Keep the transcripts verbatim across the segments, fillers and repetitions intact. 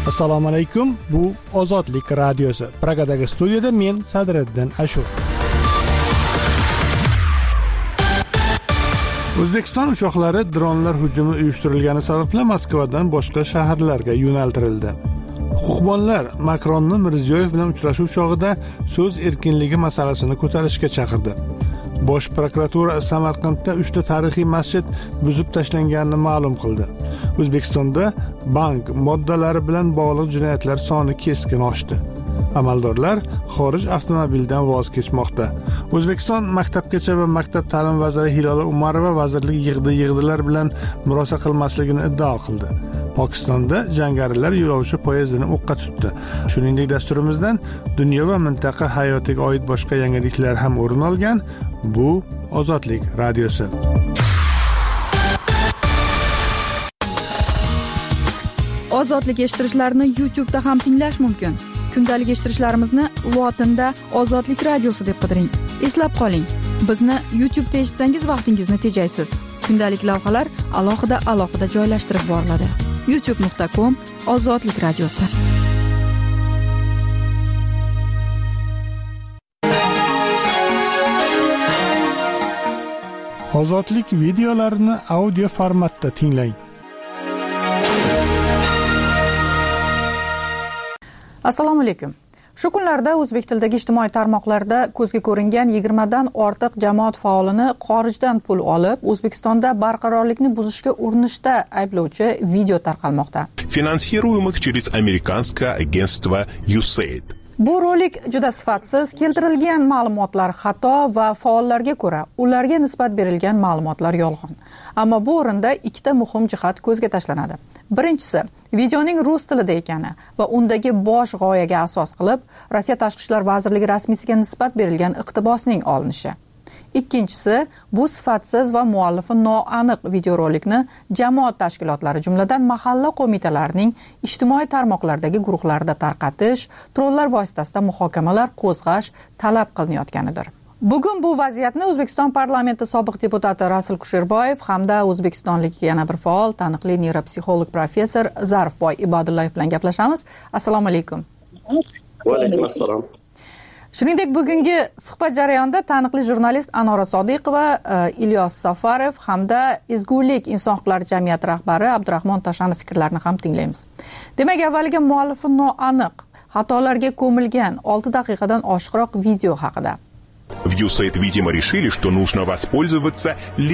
Assalomu alaykum. Bu Ozodlik radiosi. Pragadagi studiyada men Sadriddin Ashur. O'zbekiston uchoqlari dronlar hujumi uyushtirilgani sababli Moskvadan boshqa shaharlarga yo'naltirildi. Huquqbonlar Makronni Mirziyoyev bilan uchrashuv chog'ida so'z erkinligi masalasini ko'tarishga chaqirdi. Bosh prokuratura Samarqandda uchta tarixiy masjid buzib tashlanganini ma'lum qildi. O'zbekistonda bank moddalari bilan bog'liq jinoyatlar soni keskin oshdi. Amaldorlar xorij avtomobildan voz kechmoqda. O'zbekiston maktabgacha va maktab ta'lim vaziri Hilola Umarova vazirlik yig'di-yig'dilar bilan murosa qilmasligini iddao qildi. Pokistonda jangarilar yo'lovchi poyezdini o'qqa tutdi. Shuningdek, dasturimizdan dunyo va mintaqa hayotiga oid boshqa yangiliklar ham o'rin olgan. Bu Ozodlik radiosi. Ozodlik eshittirishlarni YouTube'da ham tinglash mumkin. Kundalik eshittirishlarimizni lotinda Ozodlik radiosi deb qidiring. Eslab qoling, bizni YouTube'da eshitsangiz vaqtingizni tejaysiz. Kundalik lavhalar alohida alohida joylashtirib boriladi. youtube nuqta com Ozodlik radiosi. Ozodlik videolarini audio formatda tinglang. Assalomu alaykum. Shu kunlarda o'zbek tilidagi ijtimoiy tarmoqlarda ko'zga ko'ringan yigirma dan ortiq jamoat faolini xorijdan pul olib, O'zbekistonda barqarorlikni buzishga urinishda ayblovchi video tarqalmoqda. Финансируемых через американское агентство ю эс эй ай ди. Bu rolik juda sifatsiz, keltirilgan ma'lumotlar xato va faollarga ko'ra ularga nisbat berilgan ma'lumotlar yolg'on. Ammo bu o'rinda ikkita muhim jihat ko'zga tashlanadi. Birinchisi, videoning rus tilida ekani va undagi bosh g'oyaga asos qilib Rossiya Tashqi ishlar vazirligi rasmiysiga nisbat berilgan iqtibosning olinishi. Ikkinchisi, bu sifatsiz va muallifi noaniq videorolikni jamoat tashkilotlari, jumladan mahalla qo'mitalarining ijtimoiy tarmoqlardagi guruhlarda tarqatish, trollar vositasida muhokamalar qo'zg'ash talab qilinayotganidir. Bugun bu vaziyatni O'zbekiston parlamenti sobiq deputati Rasul Kusherboyev hamda o'zbekistonlik yana bir faol, taniqli neyropsixolog professor Zarifboy Ibodullayev bilan gaplashamiz. Assalomu alaykum. Va alaykum assalom. Shuningdek, bugungi suhbat jarayonida taniqli jurnalist Anora Sodiqova, Ilyos Safarov hamda Ezgulik inson huquqlari jamiyati rahbari Abdurahmon Tashanov fikrlarini ham tinglaymiz. Demak, avvaliga muallifi noaniq, xatolarga ko'milgan olti daqiqadan oshiqroq video haqida. В ю эс эй ай ди, видимо, решили, что нужно воспользоваться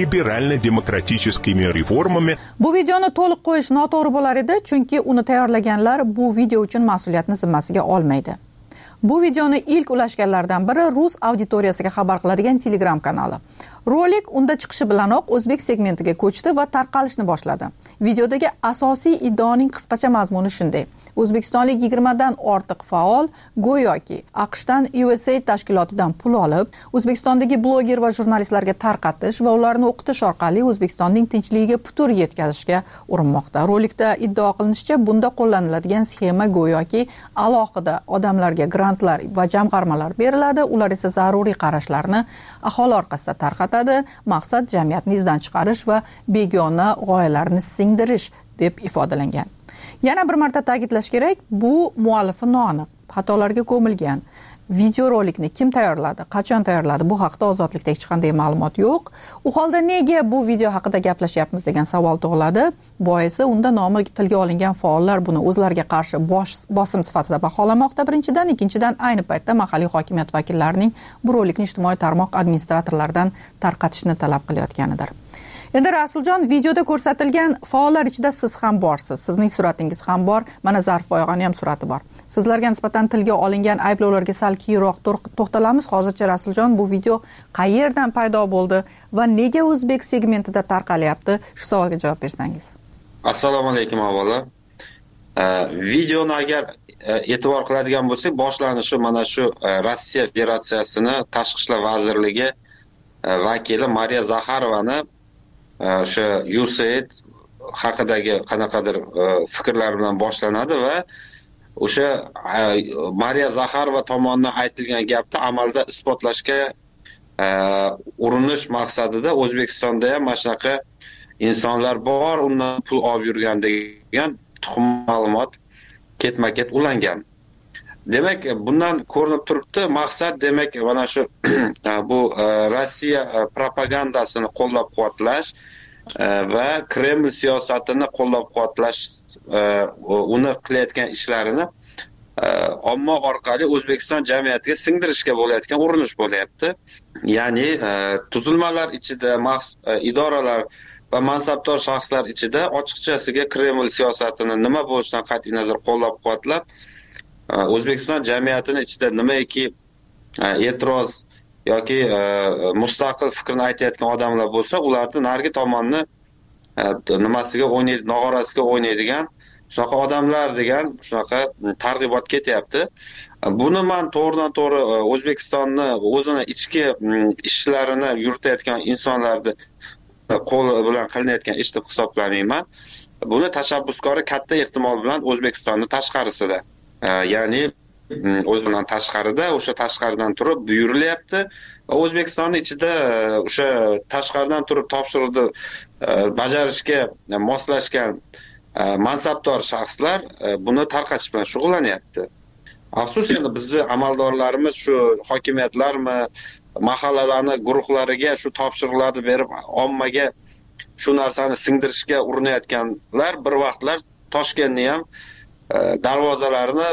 либерально-демократическими реформами. Bu videoni to'liq qo'yish noto'g'ri bo'lar edi, chunki uni tayyorlaganlar bu video uchun mas'uliyatni zimmasiga olmaydi. Bu videoni ilk ulashganlardan biri rus auditoriyasiga xabar qiladigan Telegram kanali. Rolik unda chiqishi bilanoq o'zbek segmentiga ko'chdi va tarqalishni boshladi. Videodagi asosiy iddaoning qisqacha mazmuni shunday: O'zbekistonlik yigirma dan ortiq faol go'yoki AQShdan yu es эй ай ди tashkilotidan pul olib, O'zbekistondagi bloger va jurnalistlarga tarqatish va ularni o'qitish orqali O'zbekistonning tinchligiga putur yetkazishga urinmoqda. Rolikda iddao qilinishicha, bunda qo'llaniladigan sxema go'yoki alohida odamlarga grantlar va jamg'armalar beriladi, ular esa zaruriy qarashlarni aholi orqasida tarqatadi. Maqsad jamiyatni izdan chiqarish va begona g'oyalarni singdirish deb ifodalangan. Yana bir marta ta'kidlash kerak, bu muallifi noaniq, xatolarga ko'milgan. Videorolikni kim tayyorladi, qachon tayyorladi, bu haqida Ozodlikda hech qanday ma'lumot yo'q. U holda nega bu video haqida gaplashyapmiz degan savol tug'iladi. Boisi unda nomi tilga olingan faollar buni o'zlariga qarshi bosh bosim sifatida baholamoqda birinchidan, ikkinchidan ayni paytda mahalliy hokimiyat vakillarining bu rolikni ijtimoiy tarmoq administratorlaridan tarqatishni talab qilayotganidir. Endi Rasuljon, videoda ko'rsatilgan faollar ichida siz ham borsiz. Sizning suratingiz ham bor. Mana Zarifboy og'aning ham surati bor. Sizlarga nisbatan tilga olingan ayblovlarga sal keyinroq to'xtalamiz. Hozircha Rasuljon, bu video qayerdan paydo bo'ldi va nega o'zbek segmentida tarqalyapti? Shu savolga javob bersangiz. Assalomu alaykum avvalo. Videoni agar e'tibor qiladigan bo'lsak, boshlanishi mana shu Rossiya Federatsiyasining Tashqi ishlar vazirligi vakili Mariya Zaxarovani o'sha yu es эй ай ди haqidagi qanaqadir fikrlar bilan boshlanadi va o'sha Mariya Zaxarova tomonidan aytilgan gapni amalda isbotlashga urinish maqsadida O'zbekistonda ham mana shunaqa insonlar bor, undan pul olib yurgan degan tuxum ma'lumot ketma-ket ulangan. Demak, bundan ko'rinib turibdi, maqsad demak mana shu bu Rossiya propagandasini qo'llab-quvvatlash va Kreml siyosatini qo'llab-quvvatlash, uni qilayotgan ishlarini omma orqali O'zbekiston jamiyatiga singdirishga bo'layotgan urinish bo'lyapti. Ya'ni tuzilmalar ichida, idoralar va mansabdor shaxslar ichida ochiqchasiga Kreml siyosatini nima bo'lishidan qat'iy nazar qo'llab-quvvatlab, O'zbekiston jamiyatini ichida nimaiki e'tiroz yoki mustaqil fikrni aytayotgan odamlar bo'lsa, ularni narigi tomonni nimasiga o'ynaydi, nog'orasiga o'ynaydigan shunaqa odamlar degan shunaqa targ'ibot ketyapti. Buni men to'g'ridan to'g'ri O'zbekistonni o'zini ichki ishlarini yuritayotgan insonlarni qo'li bilan qilinayotgan ish deb hisoblamayman. Buni tashabbuskori katta ehtimol bilan O'zbekistonni tashqarisida, ya'ni o'zidan tashqarida, o'sha tashqaridan turib buyurilyapti. O'zbekiston ichida o'sha tashqaridan turib topshiriqni bajarishga moslashgan mansabdor shaxslar buni tarqatish bilan shug'ullanyapti. Afsus, endi bizni amaldorlarimiz shu hokimiyatlarmi, mahallalarni guruhlariga shu topshiriqlarni berib, ommaga shu narsani singdirishga urinayotganlar bir vaqtlar Toshkentni ham darvozalarini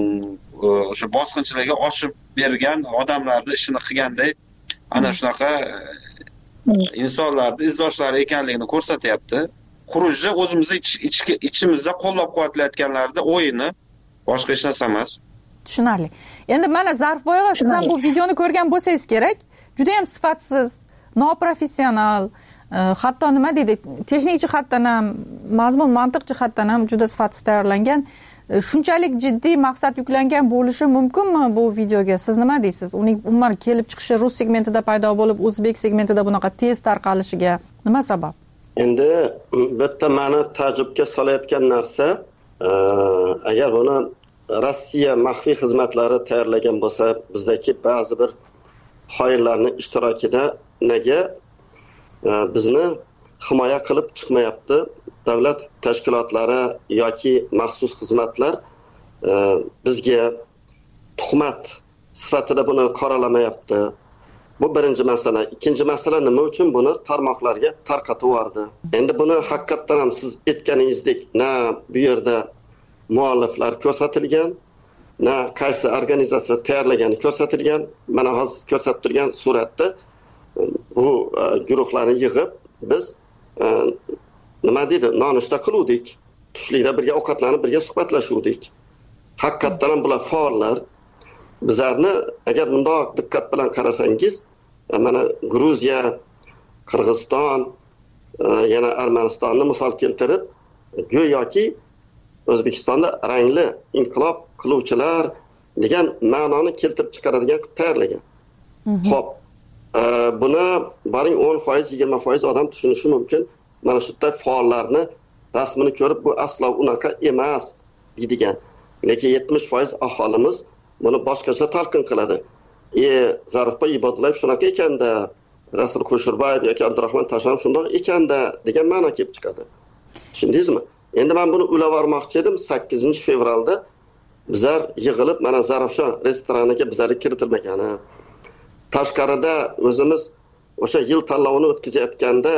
o'sha bosqinchilarga ochib bergan odamlarning ishini qilganday ana shunaqa insonlarning izdoshlari ekanligini ko'rsatyapti. Xurujni o'zimizni ichki ichimizda qo'llab-quvvatlayotganlarda o'yini, boshqa hech narsa emas. Tushunarli. Endi mana Zarifboyeva, siz ham bu videoni ko'rgan bo'lsangiz kerak, juda ham sifatsiz, noprofessional, hatto nima deydi, texnik jihatdan ham, mazmun mantiq jihatdan ham juda sifatsiz tayyorlangan. Shunchalik jiddiy maqsad yuklangan bo'lishi mumkinmi bu videoga? Siz nima deysiz? Uning umuman kelib chiqishi rus segmentida paydo bo'lib, o'zbek segmentida bunaqa tez tarqalishiga nima sabab? Endi bitta meni ta'jubga solayotgan narsa, agar buni Rossiya maxfiy xizmatlari tayyorlagan bo'lsa, bizdagi ba'zi bir xoinlarning ishtirokida nega bizni himoya qilib chiqmayapti? Davlat tashkilotlari yoki maxsus xizmatlar bizga tuhmat sifatida buni qoralamayapti. Bu birinchi masala. Ikkinchi masala, nima uchun buni tarmoqlarga tarqatib yubordi? Endi buni haqiqatdan ham siz aytganingizdek, na bu yerda mualliflar ko'rsatilgan, na qaysi organizatsiya tayyorlagani ko'rsatilgan. Mana hozir ko'rsatib turgan suratda bu guruhlarni yig'ib biz nima deydi, nonushta qiluvdik. Tushlikda birga ovqatlanib, birga suhbatlashuvdik. Haqiqatdan ham bular faollar. Bizlarni agar bundoq diqqat bilan qarasangiz, mana Gruziya, Qirg'iziston, yana Armanistonni misol keltirib, go'yoki O'zbekistonda rangli inqilob qiluvchilar degan ma'noni keltirib chiqaradigan qilib tayyorlagan. Xo'p, buni boring o'n foiz, yigirma foiz odam tushunishi mumkin. Mana shu yerda faollarni rasmini ko'rib, bu aslo unaqa emas deydigan. Lekin yetmish foiz aholimiz buni boshqacha talqin qiladi. E, Zarifboy Ibodulayev shunaqa ekanda, Rasul Qo'shirbayev yoki Abdurahmon Tashanov shundoq ekanda degan ma'no kelib chiqadi. Tushundingizmi? Endi men buni ulavormoqchi edim. sakkizinchi fevralda bizlar yig'ilib, mana Zarafshon restoraniga bizlarga kiritilmagani, tashqarida o'zimiz o'sha yil tanlovini o'tkazayotganda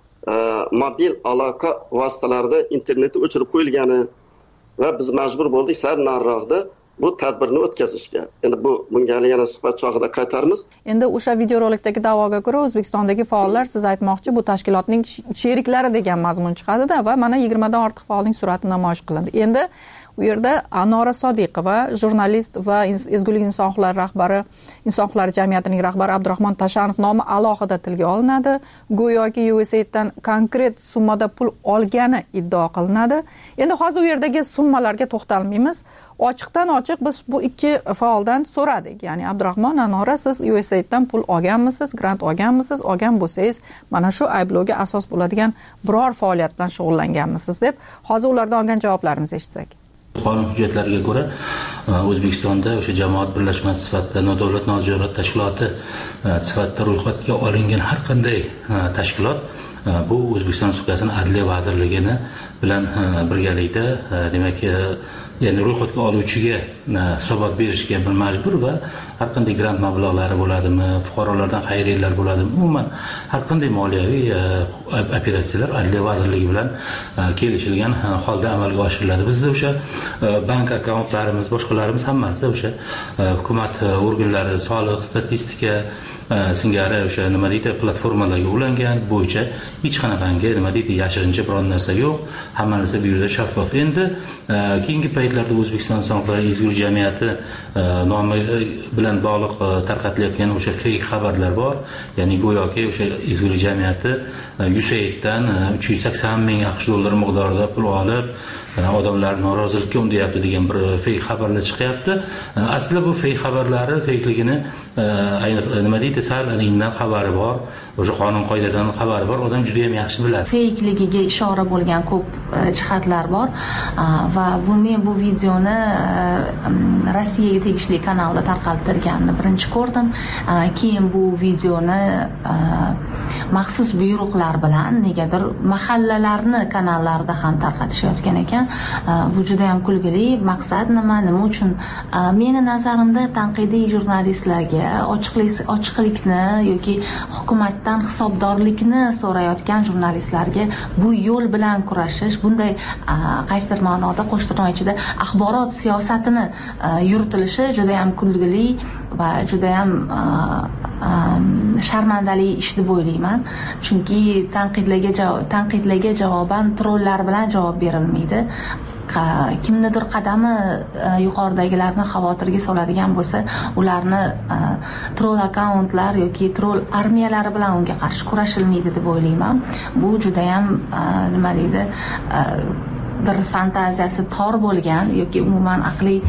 mobil aloqa vositalarida internetni o'chirib qo'yilgani va biz majbur bo'ldik sal nariroqda bu tadbirni o'tkazishga. Endi bu bunga yana suhbat chog'ida qaytarmiz. Endi o'sha videorolikdagi da'voga ko'ra O'zbekistondagi faollar, siz aytmoqchi, bu tashkilotning sheriklari degan mazmun chiqadi-da va mana yigirmadan ortiq faolning surati namoyish qilindi. Endi u yerda Anora Sodiqova, jurnalist va Ezgulik inson huquqlari rahbari, inson huquqlari jamiyatining rahbari Abdurahmon Tashanov nomi alohida tilga olinadi. Go'yoki U S A I D dan konkret summada pul olgani iddao qilinadi. Endi hozir u yerdagi summalarga to'xtalmaymiz. Ochiqdan ochiq biz bu ikki faoldan so'radik. Ya'ni Abdurahmon, Anora, siz U S A I D dan pul olganmisiz, grant olganmisiz? Olgan bo'lsangiz, mana shu ayblovga asos bo'ladigan biror faoliyat bilan shug'ullanganmisiz deb hozir ulardan olgan javoblarimizni eshitsak. Qonun hujjatlariga ko'ra O'zbekistonda o'sha jamoat birlashmasi sifatida nodavlat notijorat tashkiloti sifatida ro'yxatga olingan har qanday tashkilot bu O'zbekiston Respublikasining Adliya vazirligini bilan birgalikda, demak, ya'ni ro'yxatga oluvchiga hisobot berishga bir majbur va har qanday grant mablag'lari bo'ladimi, fuqarolardan xayriyalar bo'ladimi, umuman har qanday moliyaviy operatsiyalar Adliya vazirligi bilan kelishilgan holda amalga oshiriladi. Bizda o'sha bank akkauntlarimiz, boshqalarimiz hammasi o'sha hukumat organlari, soliq, statistika singari o'sha nima deydi platformalarga ulangan bo'yicha hech qanaqangi nima deydi yashirincha biron narsa yo'q. Hamma narsa bu yerda shaffof. Endi keyingi paytlarda O'zbekiston insonlar ezgu jamiyati nomi bilan bog'liq tarqatilayotgan o'sha fake xabarlar bor. Ya'ni go'yoki o'sha ezgu jamiyati U S A I Ddan uch yuz sakson ming AQSh dollari miqdorida pul olib odamlar norozilikka undayapti degan bir fake xabarlar chiqyapti. Aslida bu fake xabarlari fakeligini nima deydi sal indan xabari bor, o'sha qonun qoidadan xabari bor, odam juda ham yaxshi biladi. Fakeligiga ishora bo'lgan ko'p jihatlar bor va buni bu videoni Rossiyaga tegishli kanalda tarqaltirganini birinchi ko'rdim. Keyin bu videoni maxsus buyruqlar bilan negadir mahallalarni kanallarida ham tarqatishayotgan ekan. Bu juda ham kulgili. Maqsad nima, nima uchun? Meni nazarimda tanqidiy jurnalistlarga ochiqlik ochiqlikni yoki hukumatdan hisobdorlikni so'rayotgan jurnalistlarga bu yo'l bilan kurashish, bunday qaysidir ma'noda qo'shtirnoq ichida axborot siyosatini yuritilishi juda ham kulgili va juda ham sharmandali ish deb o'ylayman. Chunki tanqidlarga tanqidlarga javoban trollar bilan javob berilmaydi. Kimnidir qadami yuqoridagilarni xavotirga soladigan bo'lsa, ularni troll akkauntlar yoki troll armiyalari bilan unga qarshi kurashilmaydi deb o'ylayman. Bu juda ham nima deydi, bir fantaziyasi tor bo'lgan yoki umuman aqliy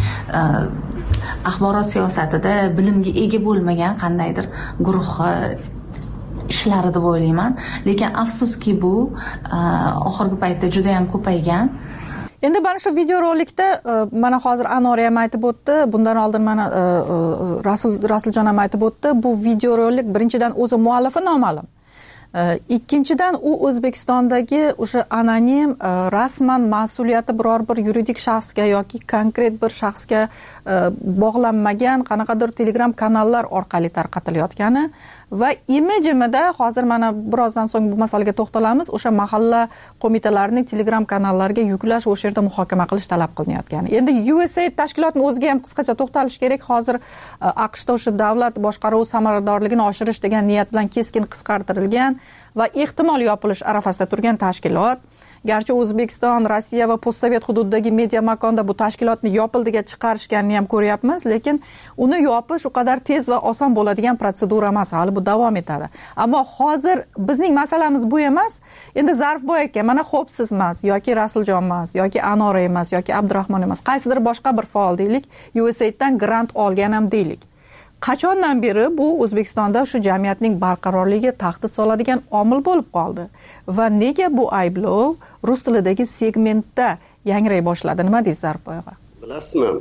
axborot siyosatida bilimga ega bo'lmagan qandaydir guruh ishlari deb o'ylayman. Lekin afsuski bu oxirgi paytda juda ham ko'paygan. Endi mana shu videorolikda mana hozir Anor ham aytib o'tdi, bundan oldin mana Rasul Rasuljon ham aytib o'tdi. Bu videorolik birinchidan o'zi muallifi noma'lum. Ikkinchidan u O'zbekistondagi o'sha anonim rasman mas'uliyati biror bir yuridik shaxsga yoki konkret bir shaxsga bog'lanmagan qanaqadir Telegram kanallar orqali tarqatilayotgani va imijimida hozir mana birozdan so'ng bu masalaga to'xtalamiz, o'sha mahalla qo'mitalarining Telegram kanallariga yuklash, o'sha yerda muhokama qilish talab qilinayotgani. Endi U S A I D tashkilotining o'ziga ham qisqacha to'xtalish kerak. Hozir AQShda o'sha davlat boshqaruvi samaradorligini oshirish degan niyat bilan keskin qisqartirilgan va ehtimol yopilish arafasida turgan tashkilot. Garchi O'zbekiston, Rossiya va postsovet hududidagi media makonda bu tashkilotni yopildiga chiqarishganini ham ko'ryapmiz, lekin uni yopish u qadar tez va oson bo'ladigan protsedura emas, hali bu davom etadi. Ammo hozir bizning masalamiz bu emas. Endi Zarfboy aka, mana xo'p siz emas, yoki Rasuljon emas, yoki Anora emas, yoki Abdurahmon emas, qaysidir boshqa bir faol deylik, U S A I Ddan grant olgan ham deylik. Qachondan beri bu O'zbekistonda shu jamiyatning barqarorligiga tahdid soladigan omil bo'lib qoldi va nega bu ayblov rus tilidagi segmentda yangray boshladi? Nima deysiz Zarboyga? Bilasizmi?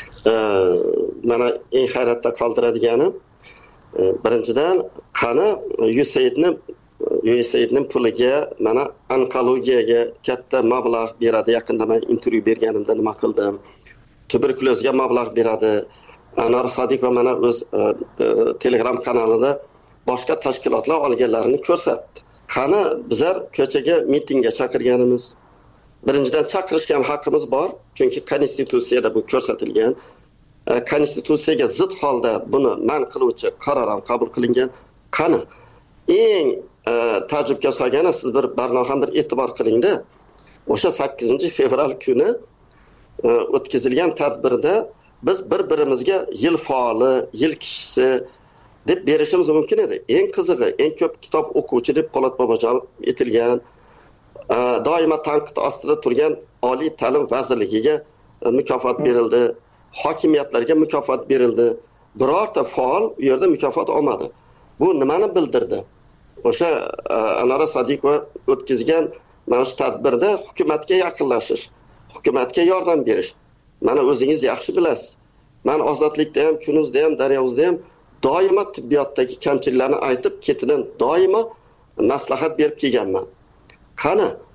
Mana eng hayratda qoldiradigani birinchidan qani U S A I Dni U S A I Dning puliga mana onkologiyaga katta mablag' beradi. Yaqinda men intervyu berganimda nima qildim? Tuberkulozga mablag' beradi. Anor Sodiqova mana o'z Telegram kanalida boshqa tashkilotlar olganlarini ko'rsatdi. Qani bizlar ko'chaga mitingga chaqirganimiz, birinchidan chaqirishga ham haqqimiz bor, chunki konstitutsiyada bu ko'rsatilgan. Konstitutsiyaga zid holda buni man qiluvchi qaror ham qabul qilingan. Qani eng ta'jubga solgani, siz bir barnoha bir e'tibor qilingda, o'sha sakkizinchi fevral kuni o'tkazilgan tadbirda biz bir-birimizga yil faoli, yil kishisi deb berishimiz mumkin edi. Eng qizig'i, eng ko'p kitob o'quvchi deb Po'lat Bobojonov etilgan, doimo tanqid ostida turgan Oliy ta'lim vazirligiga mukofot berildi, hokimiyatlarga mukofot berildi. Birorta faol u yerda mukofot olmadi. Bu nimani bildirdi? O'sha Anora Sodiqova o'tkazgan mana shu tadbirda hukumatga yaqinlashish, hukumatga yordam berish. Mana o'zingiz yaxshi bilasiz. Men Ozodlikda ham, Kunuzda ham, Daryozda ham doimo tibbiyotdagi kamchiliklarni aytib, ketidan doimo maslahat berib kelganman. Qani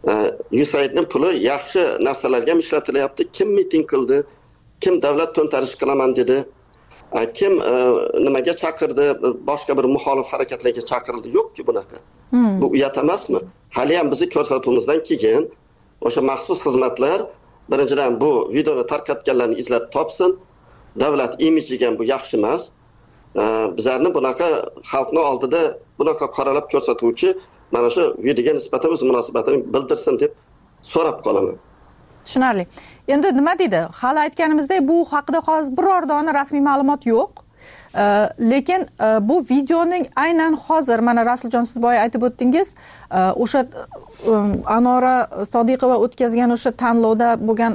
USAIDning puli yaxshi narsalarga ham ishlatilyapti. Kim miting qildi, kim davlat to'ntarish qilaman dedi, kim nimaga chaqirdi, boshqa bir muxolif harakatlarga chaqirildi. Yo'q-ku bunaqa. Hmm. Bu uyat emasmi? Hali ham bizni ko'rsatuvimizdan keyin o'sha maxsus xizmatlar birinchidan bu videoni tarqatganlarni izlab topsin. Davlat imijiga bu yaxshi emas. Bizlarni bunaqa xalqning oldida bunaqa qoralab ko'rsatuvchi mana shu videoga nisbatan o'z munosabatini bildirsin deb so'rab qolaman. Tushunarli. Endi nima deydi? Hali aytganimizdek, bu haqida hozir biror dona rasmiy ma'lumot yo'q. Lekin bu videoning aynan hozir mana Rasuljon siz boya aytib o'tdingiz, o'sha Anora Sodiqova o'tkazgan o'sha tanlovda bo'lgan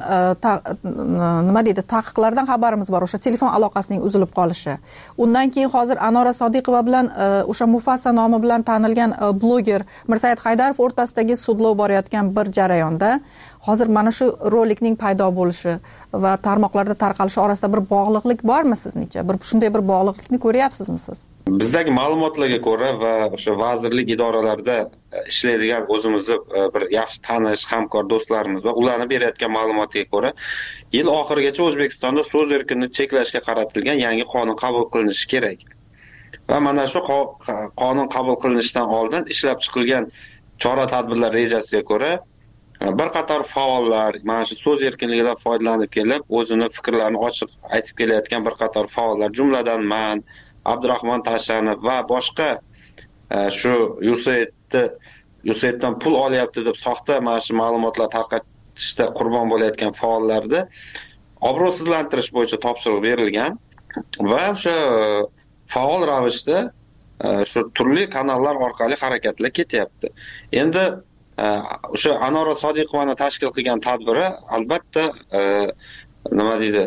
nima deydi, taqiqlardan xabarimiz bor, o'sha telefon aloqasining uzilib qolishi. Undan keyin hozir Anora Sodiqova bilan o'sha Mufasa nomi bilan tanilgan bloger Mirsayid Haydarov o'rtasidagi sudlov borayotgan bir jarayonda hozir mana shu rolikning paydo bo'lishi va tarmoqlarda tarqalishi orasida bir bog'liqlik bormi sizningcha? Bir shunday bir bog'liqlikni ko'ryapsizmi siz? Bizdagi ma'lumotlarga ko'ra va o'sha vazirlik idoralarida ishlaydigan o'zimizni bir yaxshi tanish, hamkor do'stlarimiz va ularning berayotgan ma'lumotiga ko'ra, yil oxirigacha O'zbekistonda so'z erkinligini cheklashga qaratilgan yangi qonun qabul qilinishi kerak. Va mana shu qonun qabul qilinishidan oldin ishlab chiqilgan chora-tadbirlar rejasiga ko'ra bir qator faollar mana shu so'z erkinligidan foydalanib kelib, o'zini fikrlarini ochiq aytib kelayotgan bir qator faollar, jumladan men, Abdurahmon Tashanov va boshqa shu USAIDni USAIDdan pul olyapti deb soxta mana shu ma'lumotlar tarqatishda qurbon bo'layotgan faollarni obro'sizlantirish bo'yicha topshiriq berilgan va o'sha faol ravishda shu turli kanallar orqali harakatlar ketyapti. Endi o'sha Anora Sodiqovani tashkil qilgan tadbiri albatta nima deydi,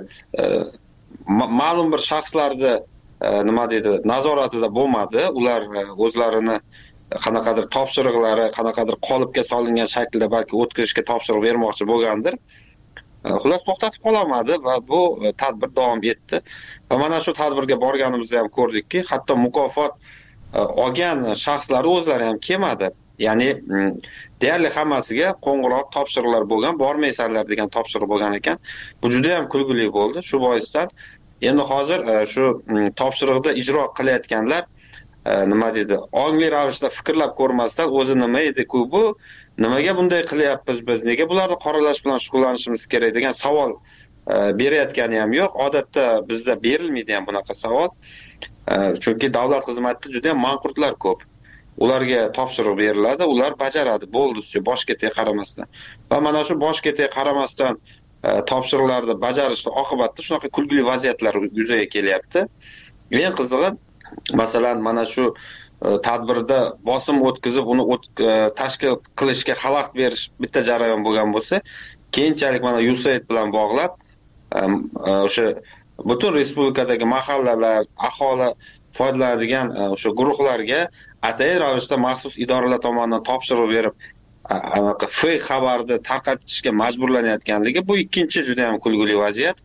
ma'lum bir shaxslarni nima deydi, nazoratida bo'lmadi. Ular o'zlarini qanaqadir topshiriqlari, qanaqadir qolipga solingan shaklda balki o'tkazishga topshiriq bermoqchi bo'lgandir. Xullas to'xtatib qololmadi va bu tadbir davom etdi. Va mana shu tadbirga borganimizda ham ko'rdikki, hatto mukofot olgan shaxslar o'zlari ham kelmadi. Ya'ni deyarli hammasiga qo'ng'iroq topshiriqlar bo'lgan, bormaysanlar degan topshiriq bo'lgan ekan. Bu juda ham kulgili bo'ldi. Shu boisdan endi hozir shu topshiriqda ijro qilayotganlar nima deydi, ongli ravishda fikrlab ko'rmasdan o'zi nima edi-ku bu, nimaga bunday qilyapmiz biz, nega bularni qoralash bilan shug'ullanishimiz kerak degan savol berayotgani ham yo'q. Odatda bizda berilmaydi ham bunaqa savol. Chunki davlat xizmatida juda ham manqurtlar ko'p. Ularga topshiriq beriladi, ular bajaradi, bo'ldi, bosh ketiga qaramasdan. Va mana shu bosh ketiga qaramasdan topshiriqlarni bajarishda oqibatda shunaqa kulgili vaziyatlar yuzaga kelyapti. Eng qizig'i, masalan, mana shu tadbirda bosim o'tkazib, uni tashkil qilishga xalaqit berish bitta jarayon bo'lgan bo'lsa, keyinchalik mana USAID bilan bog'lab o'sha butun respublikadagi mahallalar, aholi foydalanadigan o'sha guruhlarga atayin ravishda maxsus idoralar tomonidan topshiriq berib, anaqa fake xabarni tarqatishga majburlanayotganligi bu ikkinchi juda ham kulgili vaziyat.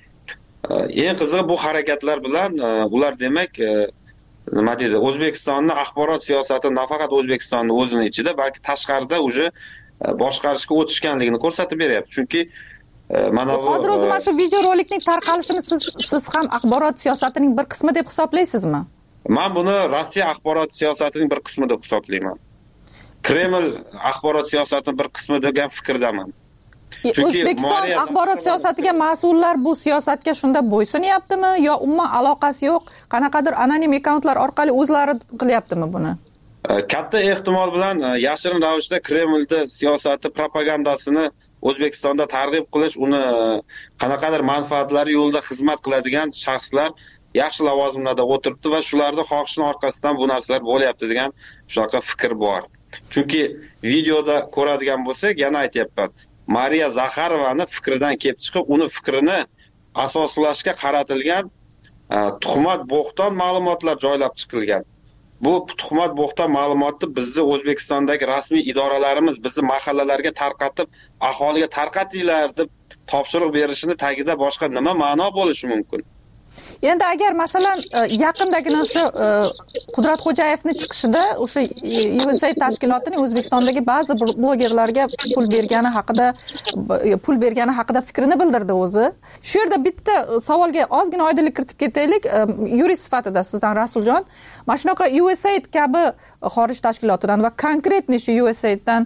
Eng qizig'i, bu harakatlar bilan ular demak nima deydi, O'zbekistonning axborot siyosati nafaqat O'zbekistonning o'zining ichida, balki tashqarida uje boshqarishga o'tishganligini ko'rsatib beryapti. Chunki mana bu hozir o'zi mana shu video rolikning tarqalishini siz siz ham axborot siyosatining bir qismi deb hisoblaysizmi? Men buni Rossiya axborot siyosatining bir qismi deb hisoblayman. Kreml axborot siyosatining bir qismi degan fikrdaman. O'zbekiston axborot siyosatiga mas'ullar bu siyosatga shunda bo'ysunyaptimi yo umuman aloqasi yo'q, qanaqadir anonim akkauntlar orqali o'zlari qilyaptimi buni? Katta ehtimol bilan yashirin ravishda Kremlning siyosati, propagandasini O'zbekistonda targ'ib qilish, uni qanaqadir manfaatlari yo'lida xizmat qiladigan shaxslar yaxshi lavozimlarda o'tiribdi va shularning xohishining orqasidan bu narsalar bo'lyapti degan shunaqa fikr bor. Chunki videoda ko'radigan bo'lsak, yana aytayapman, Mariya Zaxarovani fikridan kelib chiqib, uni fikrini asoslashga qaratilgan tuhmat bo'xton ma'lumotlar joylab chiqilgan. Bu tuhmat bo'xton ma'lumotni bizni O'zbekistondagi rasmiy idoralarimiz bizni mahallalarga tarqatib, aholiga tarqatinglar deb topshiriq berishini tagida boshqa nima ma'no bo'lishi mumkin? Endi agar masalan yaqindagina o'sha Qudratxo'jayevning chiqishida o'sha U S A I D tashkilotining O'zbekistondagi ba'zi blogerlarga pul bergani haqida pul bergani haqida fikrini bildirdi o'zi. Shu yerda bitta savolga ozgina oydinlik kiritib ketaylik. Yurist sifatida sizdan Rasuljon, mana shunaqa U S A I D kabi xorij tashkilotidan va konkretniy shu U S A I D dan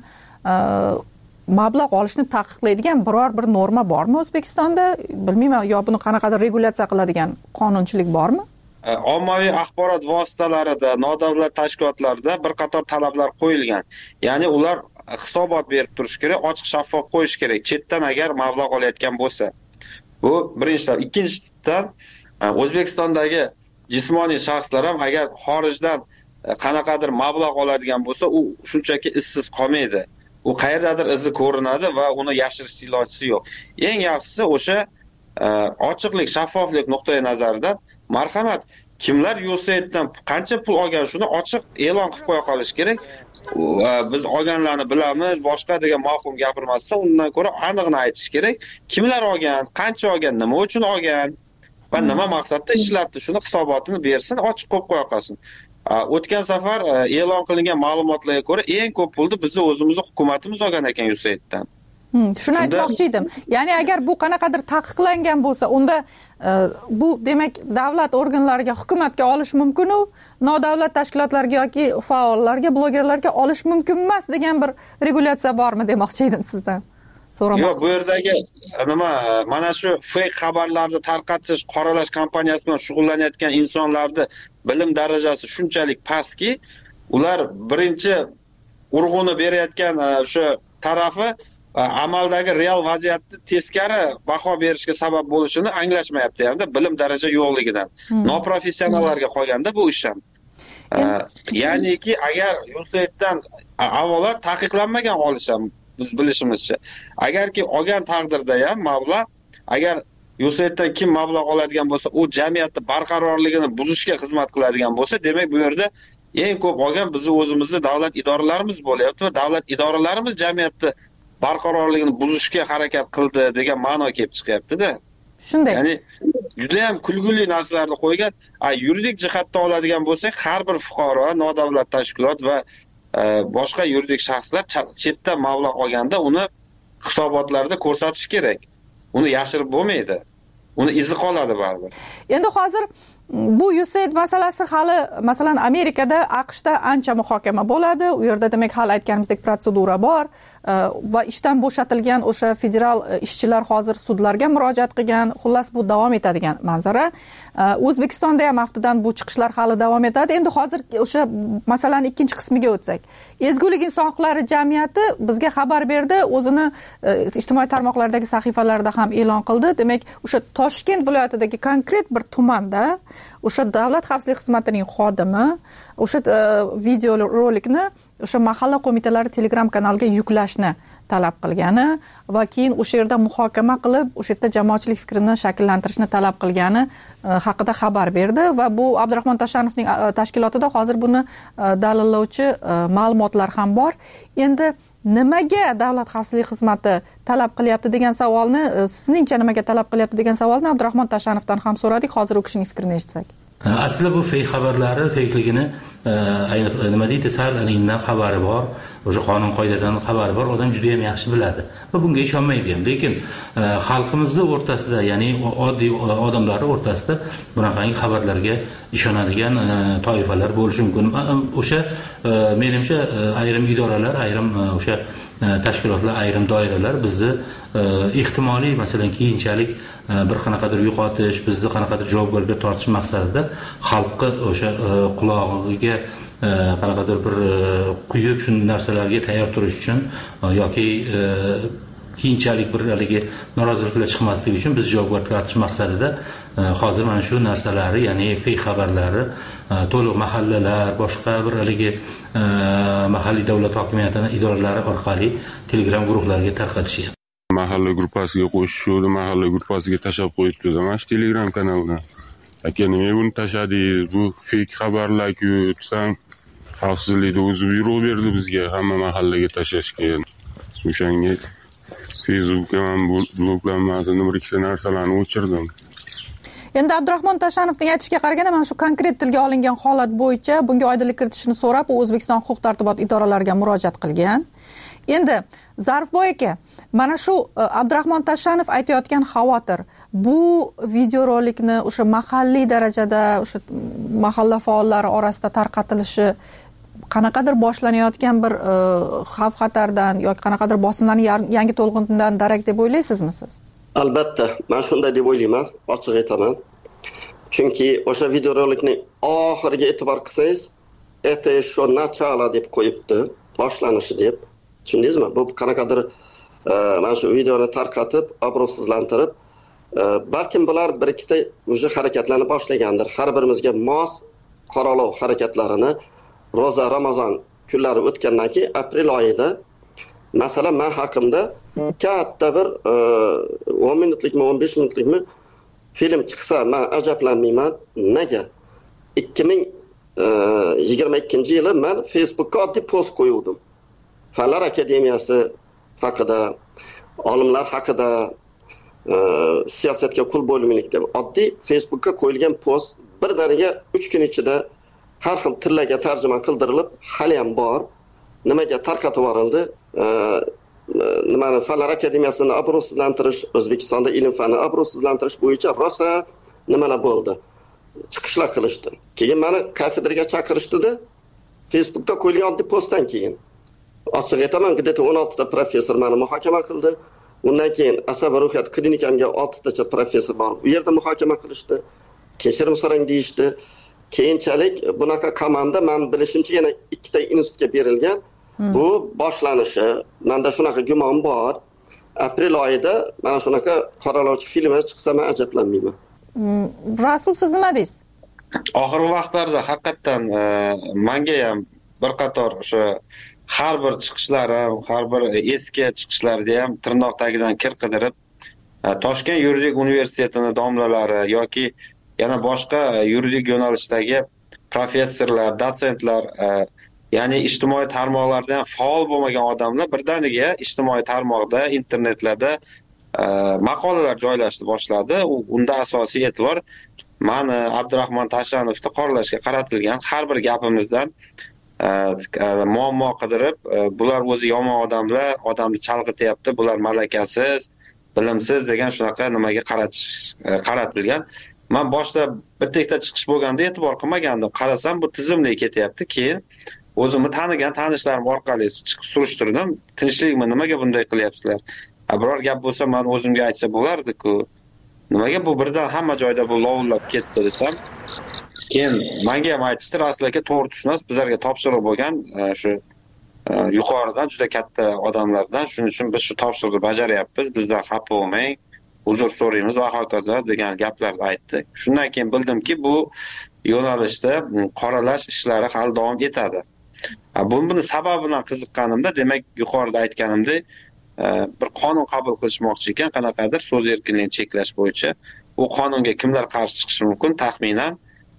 mablag' olishni taqiqlaydigan biror bir norma bormi O'zbekistonda? Bilmayman, yo buni qanaqadir regulyatsiya qiladigan qonunchilik bormi? Ommaviy axborot vositalarida, nodavlat tashkilotlarida bir qator talablar qo'yilgan. Ya'ni ular hisobot berib turish kerak, ochiq shaffof qo'yish kerak. Chetdan agar mablag' olayotgan bo'lsa. Bu birinchidan. Ikkinchidan, O'zbekistondagi jismoniy shaxslar ham agar xorijdan qanaqadir mablag' oladigan bo'lsa, u shunchaki izsiz qolmaydi. U qayerdadir izi ko'rinadi va uni yashirish ilojisi yo'q. Eng yaxshisi o'sha ochiqlik, shaffoflik nuqtai nazaridan marhamat, kimlar U S A I D'dan qancha pul olgan shuni ochiq e'lon qilib qo'ya qolish kerak. Biz olganlarni bilamiz, boshqa degan ma'qul gapirmasdan undan ko'ra aniqni aytish kerak. Kimlar olgan, qancha olgan, nima uchun olgan va nima maqsadda ishlatdi, shuni hisobotini bersin, ochiq qo'yib qo'ya qolsin. O'tgan safar e'lon qilingan ma'lumotlarga ko'ra eng ko'p pulni bizni o'zimizni hukumatimiz olgan ekan U S A I D'dan. Shuni aytmoqchi edim. Ya'ni agar bu qanaqadir taqiqlangan bo'lsa, unda bu demak davlat organlariga, hukumatga olish mumkin-u, nodavlat tashkilotlarga yoki faollarga, blogerlarga olish mumkin emas degan bir regulyatsiya bormi demoqchi edim sizdan. So'ramoqchi. Yo'q, bu yerdagi nima, mana shu fake xabarlarni tarqatish, qoralash kampaniyasi bilan shug'ullanayotgan insonlarning bilim darajasi shunchalik pastki, ular birinchi urg'uni berayotgan o'sha tarafi amaldagi real vaziyatni teskari baho berishga sabab bo'lishini anglashmayapti, hamda bilim daraja yo'qligidan. Noprofessionallarga qolganda bu ish ham. Ya'niki agar U S A I D'dan avvalo taqiqlanmagan olish ham biz bilishimizcha. Agarki olgan taqdirda ham mablag', agar U S A I D'dan kim mablag' oladigan bo'lsa, u jamiyatning barqarorligini buzishga xizmat qiladigan bo'lsa, demak bu yerda eng ko'p olgan bizni o'zimizning davlat idoralarimiz bo'lyapti va davlat idoralarimiz jamiyatni barqarorligini buzishga harakat qildi degan ma'no kelib chiqyapti-da. Shunday. Ya'ni juda ham kulguli narsalarni qo'ygan. A yuridik jihatdan oladigan bo'lsak, har bir fuqaro, nodavlat tashkilot va boshqa yuridik shaxslar chetdan mablag' olganda uni hisobotlarda ko'rsatish kerak. Uni yashirib bo'lmaydi. Uni izi qoladi baribir. Endi hozir bu U S A I D masalasi hali masalan Amerikada, AQShda ancha muhokama bo'ladi. U yerda demak hali aytganimizdek protsedura bor va ishdan bo'shatilgan o'sha federal ishchilar hozir sudlarga murojaat qilgan. Xullas bu davom etadigan manzara. O'zbekistonda ham haftadan bu chiqishlar hali davom etadi. Endi hozir o'sha masalaning ikkinchi qismiga o'tsak. Ezgulik inson huquqlari jamiyati bizga xabar berdi, o'zini ijtimoiy tarmoqlardagi sahifalarida ham e'lon qildi. Demak, o'sha Toshkent viloyatidagi konkret bir tumanda o'sha davlat xavfsizlik xizmatining xodimi o'sha video rolikni o'sha mahalla qo'mitalari Telegram kanaliga yuklashni talab qilgani va keyin o'sha yerda muhokama qilib, o'sha yerda jamoatchilik fikrini shakllantirishni talab qilgani haqida xabar berdi va bu Abdurahmon Tashanovning tashkilotida hozir buni dalillovchi ma'lumotlar ham bor. Endi nimaga davlat xavfsizlik xizmati talab qilyapti degan savolni, sizningcha nimaga talab qilyapti degan savolni Abdurahmon Tashanovdan ham so'radik. Hozir u kishining fikrini eshitsak. Aslida bu fake xabarlari, fakeligini nima deydi, sarlanidan xabari bor, o'sha qonun qoidadan xabari bor, odam juda ham yaxshi biladi va bunga ishonmaydi ham. Lekin xalqimizning o'rtasida, ya'ni oddiy odamlar o'rtasida bunaqangi xabarlarga ishonadigan toifalar bo'lishi mumkin. O'sha menimcha ayrim idoralar, ayrim o'sha tashkilotlar, ayrim doiralar bizni ehtimoliy masalan keyinchalik bir qanaqadir yo'qotish, bizni qanaqadir javobgarlikka tortish maqsadida xalqqa o'sha qulog'iga qanaqadir bir quyib shu narsalarga tayyor turish uchun yoki keyinchalik bir haligi noroziliklar chiqmasligi uchun biz javobgarlikka tortish maqsadida hozir mana shu narsalari, ya'ni fake xabarlari to'liq mahallalar, boshqa bir haligi mahalliy davlat hokimiyatining idoralari orqali Telegram guruhlariga tarqatishyapti. Mahalla gruppasiga qo'shishdi, mahalla gruppasiga tashab qo'yibdi mana shu Telegram kanaldan. Aka, nima buni tashladingiz? Bu fake xabarlar-ku, desam, xavfsizlikda o'zi buyruq berdi bizga hamma mahallaga tashlashga. O'shanga Facebookga ham bloklanmasini bir ikkita narsalarni o'chirdim. Endi Abdurahmon Tashanovning aytishiga qaraganda, mana shu konkret tilga olingan holat bo'yicha bunga oydinlik kiritishni so'rab, u O'zbekiston huquq-tartibot idoralariga murojaat qilgan. Endi Zarifboy aka, mana shu Abdurahmon Tashanov aytayotgan xavotir, bu videorolikni o'sha mahalliy darajada, o'sha mahalla faollari orasida tarqatilishi qanaqadir boshlanayotgan bir xavf-xatardan yoki qanaqadir bosimlarning yangi to'lqinidan darak deb o'ylaysizmi siz? Albatta, men shunday deb o'ylayman, ochiq aytaman. Chunki o'sha videorolikni oxiriga e'tibor qilsangiz, "Это еще начало" deb qo'yibdi, boshlanishi deb. Tushundingizmi? Bu qanaqadir mana shu videoni tarqatib, obro'sizlantirib, balkim bular bir ikkita o'sha harakatlarni boshlagandir. Har birimizga mos qoralov harakatlarini Roza Ramazon kunlari o'tgandan keyin aprel oyida masalan men haqimda katta bir o'n minutlikmi, o'n besh minutlikmi film chiqsa, men ajablanmayman. Nega? ikki ming yigirma ikkinchi yili men Facebookka oddiy post qo'yuvdim. Fanlar akademiyasi haqida, olimlar haqida, siyosatga qul bo'lmaylik deb oddiy Facebookka qo'yilgan post birdaniga uch kun ichida har xil tillarga tarjima qildirilib, hali ham bor. Nimaga tarqatib yuborildi? Nimani Fanlar akademiyasini obro'sizlantirish, O'zbekistonda ilm fanni obro'sizlantirish bo'yicha rosa nimalar bo'ldi? Chiqishlar qilishdi. Keyin meni kafedraga chaqirishdi-da, Facebookda qo'yilgan oddiy postdan keyin. Ochiq aytaman, где-то o'n oltita professor meni muhokama qildi. Undan keyin asab va ruhiyat klinikamga oltitacha professor bor. U yerda muhokama qilishdi. Kechirim so'rang deyishdi. Keyinchalik bunaqa komanda men bilishimcha yana ikkita institutga berilgan. Hmm. Bu boshlanishi, menda shunaqa gumon bor. Aprel oyida mana shunaqa qoralovchi filmlar chiqsa men ajablanmayman. Hmm. Rasul, siz nima deysiz? Oxirgi vaqtlarda haqiqatan menga ham bir qator o'sha har bir chiqishlarim, har bir eski chiqishlarda ham tirnoq tagidan kir qidirib, Toshkent yuridik universitetining domlalari yoki yana boshqa yuridik yo'nalishdagi professorlar, dotsentlar, ya'ni ijtimoiy tarmoqlarda ham faol bo'lmagan odamlar birdaniga ijtimoiy tarmoqda, internetlarda maqolalar joylashni boshladi. Unda asosiy e'tibor mani Abdurahmon Tashanovni qoralashga qaratilgan. Har bir gapimizdan muammo qidirib, bular o'zi yomon odamlar, odamni chalg'ityapti, bular malakasiz, bilimsiz degan shunaqa nimaga qaratish qaratilgan. Men boshda bitta-ikkita chiqish bo'lganda e'tibor qilmagandim. Qarasam bu tizimli ketyapti. Keyin o'zimni tanigan tanishlarim orqali chiqib surishtirdim. Tinchlikmi, nimaga bunday qilyapsizlar? Biror gap bo'lsa men o'zimga aytsa bo'lardi-ku. Nimaga bu birdan hamma joyda bu lovullab ketdi desam, keyin menga ham aytishdi, Rasul aka to'g'ri tushunasiz, bizlarga topshiriq bo'lgan shu yuqoridan juda katta odamlardan, shuning uchun biz shu topshiriqni bajaryapmiz, bizdan xafa bo'lmang, uzr so'raymiz va hokazo degan gaplarni aytdi. Shundan keyin bildimki, bu yo'nalishda qoralash ishlari hali davom etadi. Buni sababidan qiziqqanimda, demak yuqorida aytganimdek, bir qonun qabul qilishmoqchi ekan, qanaqadir so'z erkinligini cheklash bo'yicha. U qonunga kimlar qarshi chiqishi mumkin taxminan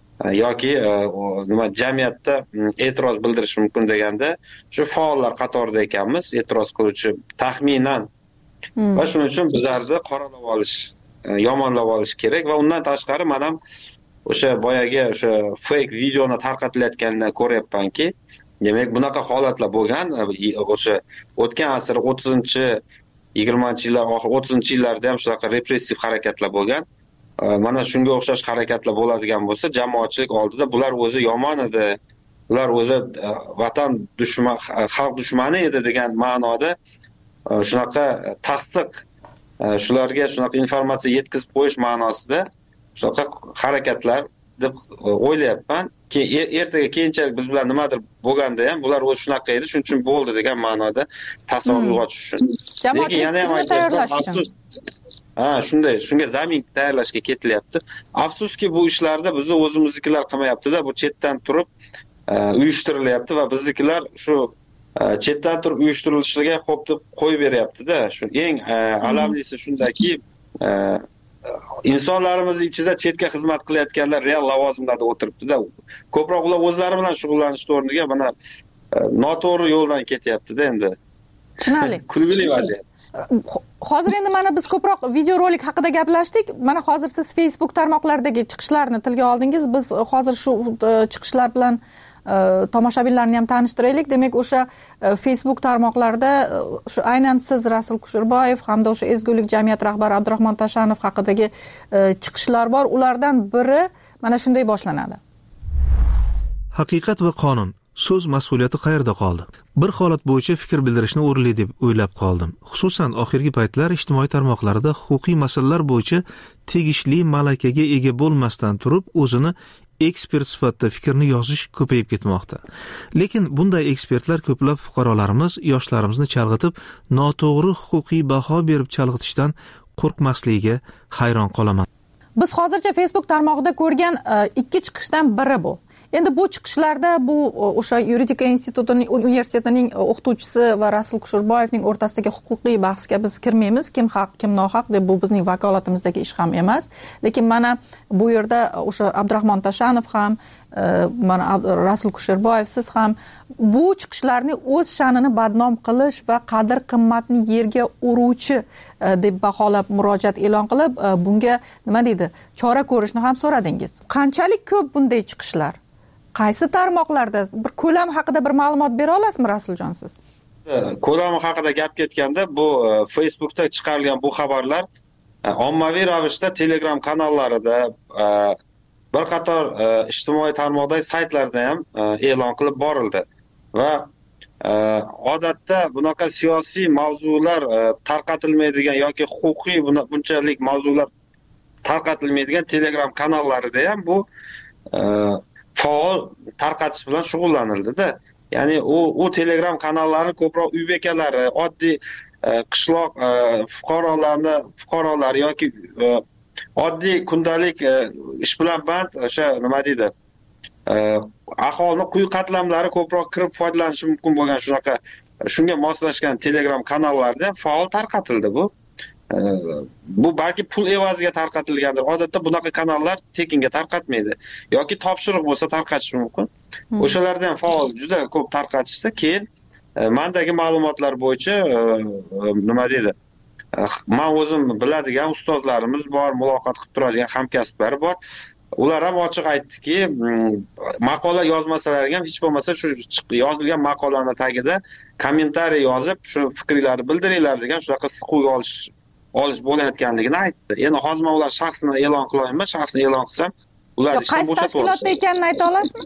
yoki nima jamiyatda e'tiroz bildirish mumkin deganda shu faollar qatorida ekanmiz, e'tiroz qiluvchi taxminan. Hmm. Va shuning uchun bizlarni qoralab olish, yomonlab olish kerak va undan tashqari men ham o'sha boyagi o'sha fake videoni tarqatilayotganidan ko'ryapmanki, demak bunaqa holatlar bo'lgan. O'sha o'tgan asr o'ttizinchi, yigirmanchi yillar, oxir o'ttizinchi yillarda ham shunaqa repressiv harakatlar bo'lgan. Mana shunga o'xshash harakatlar bo'ladigan bo'lsa, jamoatchilik oldida bular o'zi yomon edi, bular o'zi vatan dushman, xalq dushmani edi degan ma'noda shunaqa tasdiq, shularga shunaqa informatsiya yetkazib qo'yish ma'nosida shunaqa harakatlar deb o'ylayapman. Keyin ertaga keyinchalik biz bilan nimadir bo'lganda ham bular o'zi shunaqa edi, shuning uchun bo'ldi degan ma'noda tasavvur uyg'otish uchun. Jamoatchilik fikrini tayyorlash uchun. Ha, shunday, shunga zamin tayyorlashga ketilyapti. Afsuski bu ishlarda bizni o'zimiznikilar qilmayapti-da, bu chetdan turib uyushtirilyapti va biznikilar shu chetdan turib uyushtirilishiga xo'p deb qo'yib beryapti-da. Shu eng alamlisi shundaki, insonlarimiz ichida chetga xizmat qilayotganlar real lavozimlarda o'tiribdi-da. Ko'proq ular o'zlari bilan shug'ullanish o'rniga mana noto'g'ri yo'ldan ketyapti-da endi. Tushunarli. Kulgili vaziyat. hozir endi mana biz ko'proq videorolik haqida gaplashdik. Mana hozir siz Facebook tarmoqlaridagi chiqishlarni tilga oldingiz. Biz hozir shu chiqishlar bilan tomoshabinlarni ham tanishtiraylik. Demak, o'sha Facebook tarmoqlarida shu aynan siz Rasul Kusherboyev hamda o'sha Ezgulik jamiyati rahbari Abdurahmon Tashanov haqidagi chiqishlar bor. Ulardan biri mana shunday boshlanadi. Haqiqat va qonun. So'z mas'uliyati qayerda qoldi? Bir holat bo'yicha fikr bildirishni o'rinli deb o'ylab qoldim. Xususan, oxirgi paytlar ijtimoiy tarmoqlarda huquqiy masalalar bo'yicha tegishli malakaga ega bo'lmasdan turib, o'zini ekspert sifatida fikrni yozish ko'payib ketmoqda. Lekin bunday ekspertlar ko'plab fuqarolarimiz, yoshlarimizni chalg'itib, noto'g'ri huquqiy baho berib chalg'itishdan qo'rqmasligiga hayron qolaman. Biz hozircha Facebook tarmog'ida ko'rgan ikki chiqishdan biri bu. Endi bu chiqishlarda bu o'sha Yuridika institutining universitetining o'qituvchisi va Rasul Kusherboyevning o'rtasidagi huquqiy bahsga biz kirmaymiz. Kim haq, kim nohaq deb bu bizning vakolatimizdagi ish ham emas. Lekin mana bu yerda o'sha Abdurahmon Tashanov ham, mana Rasul Kusherboyev siz ham bu chiqishlarni o'z sha'nini badnom qilish va qadr qimmatni yerga uruvchi deb baholab murojaat e'lon qilib, bunga nima deydi, chora ko'rishni ham so'radingiz. Qanchalik ko'p bunday chiqishlar? Qaysi tarmoqlarda? Bir ko'lam haqida bir ma'lumot bera olasizmi, Rasuljon siz? Ko'lami haqida gap ketganda, bu Facebookda chiqarilgan bu xabarlar ommaviy ravishda Telegram kanallarida, bir qator ijtimoiy tarmoqdagi saytlarda ham e'lon qilib borildi. Va odatda bunaqa siyosiy mavzular tarqatilmaydigan yoki huquqiy bunchalik mavzular tarqatilmaydigan Telegram kanallarida ham bu faol tarqatish bilan shug'ullanildi-da. Ya'ni u u Telegram kanallari ko'proq uy bekalari, oddiy qishloq fuqarolarni, fuqarolar yoki oddiy kundalik ish bilan band o'sha nima deydi? Aholining quyi qatlamlari ko'proq kirib foydalanishi mumkin bo'lgan shunaqa shunga moslashgan Telegram kanallarida faol tarqatildi bu. Bu balki pul evaziga tarqatilgandir. Odatda bunaqa kanallar tekinga tarqatmaydi yoki topshiriq bo'lsa tarqatish mumkin. Hmm. O'shalarda ham faol juda ko'p tarqatishdi. Keyin mendagi ma'lumotlar bo'yicha nima deydi? Men o'zim biladigan ustozlarimiz bor, muloqot qilib turadigan hamkasblar bor. Ular ham ochiq aytdiki, maqola yozmasalariga ham hech bo'lmasa shu yozilgan maqolaning tagida kommentariy yozib, shu fikringizni bildiringlar degan shunaqa huquq olish olish bo'layotganligini aytdi. Endi hozir men ular shaxsini e'lon qilayman, shaxsini e'lon qilsam, ular ishdan bo'shatib qaysi tashkilotda ekanini ayta olasizmi?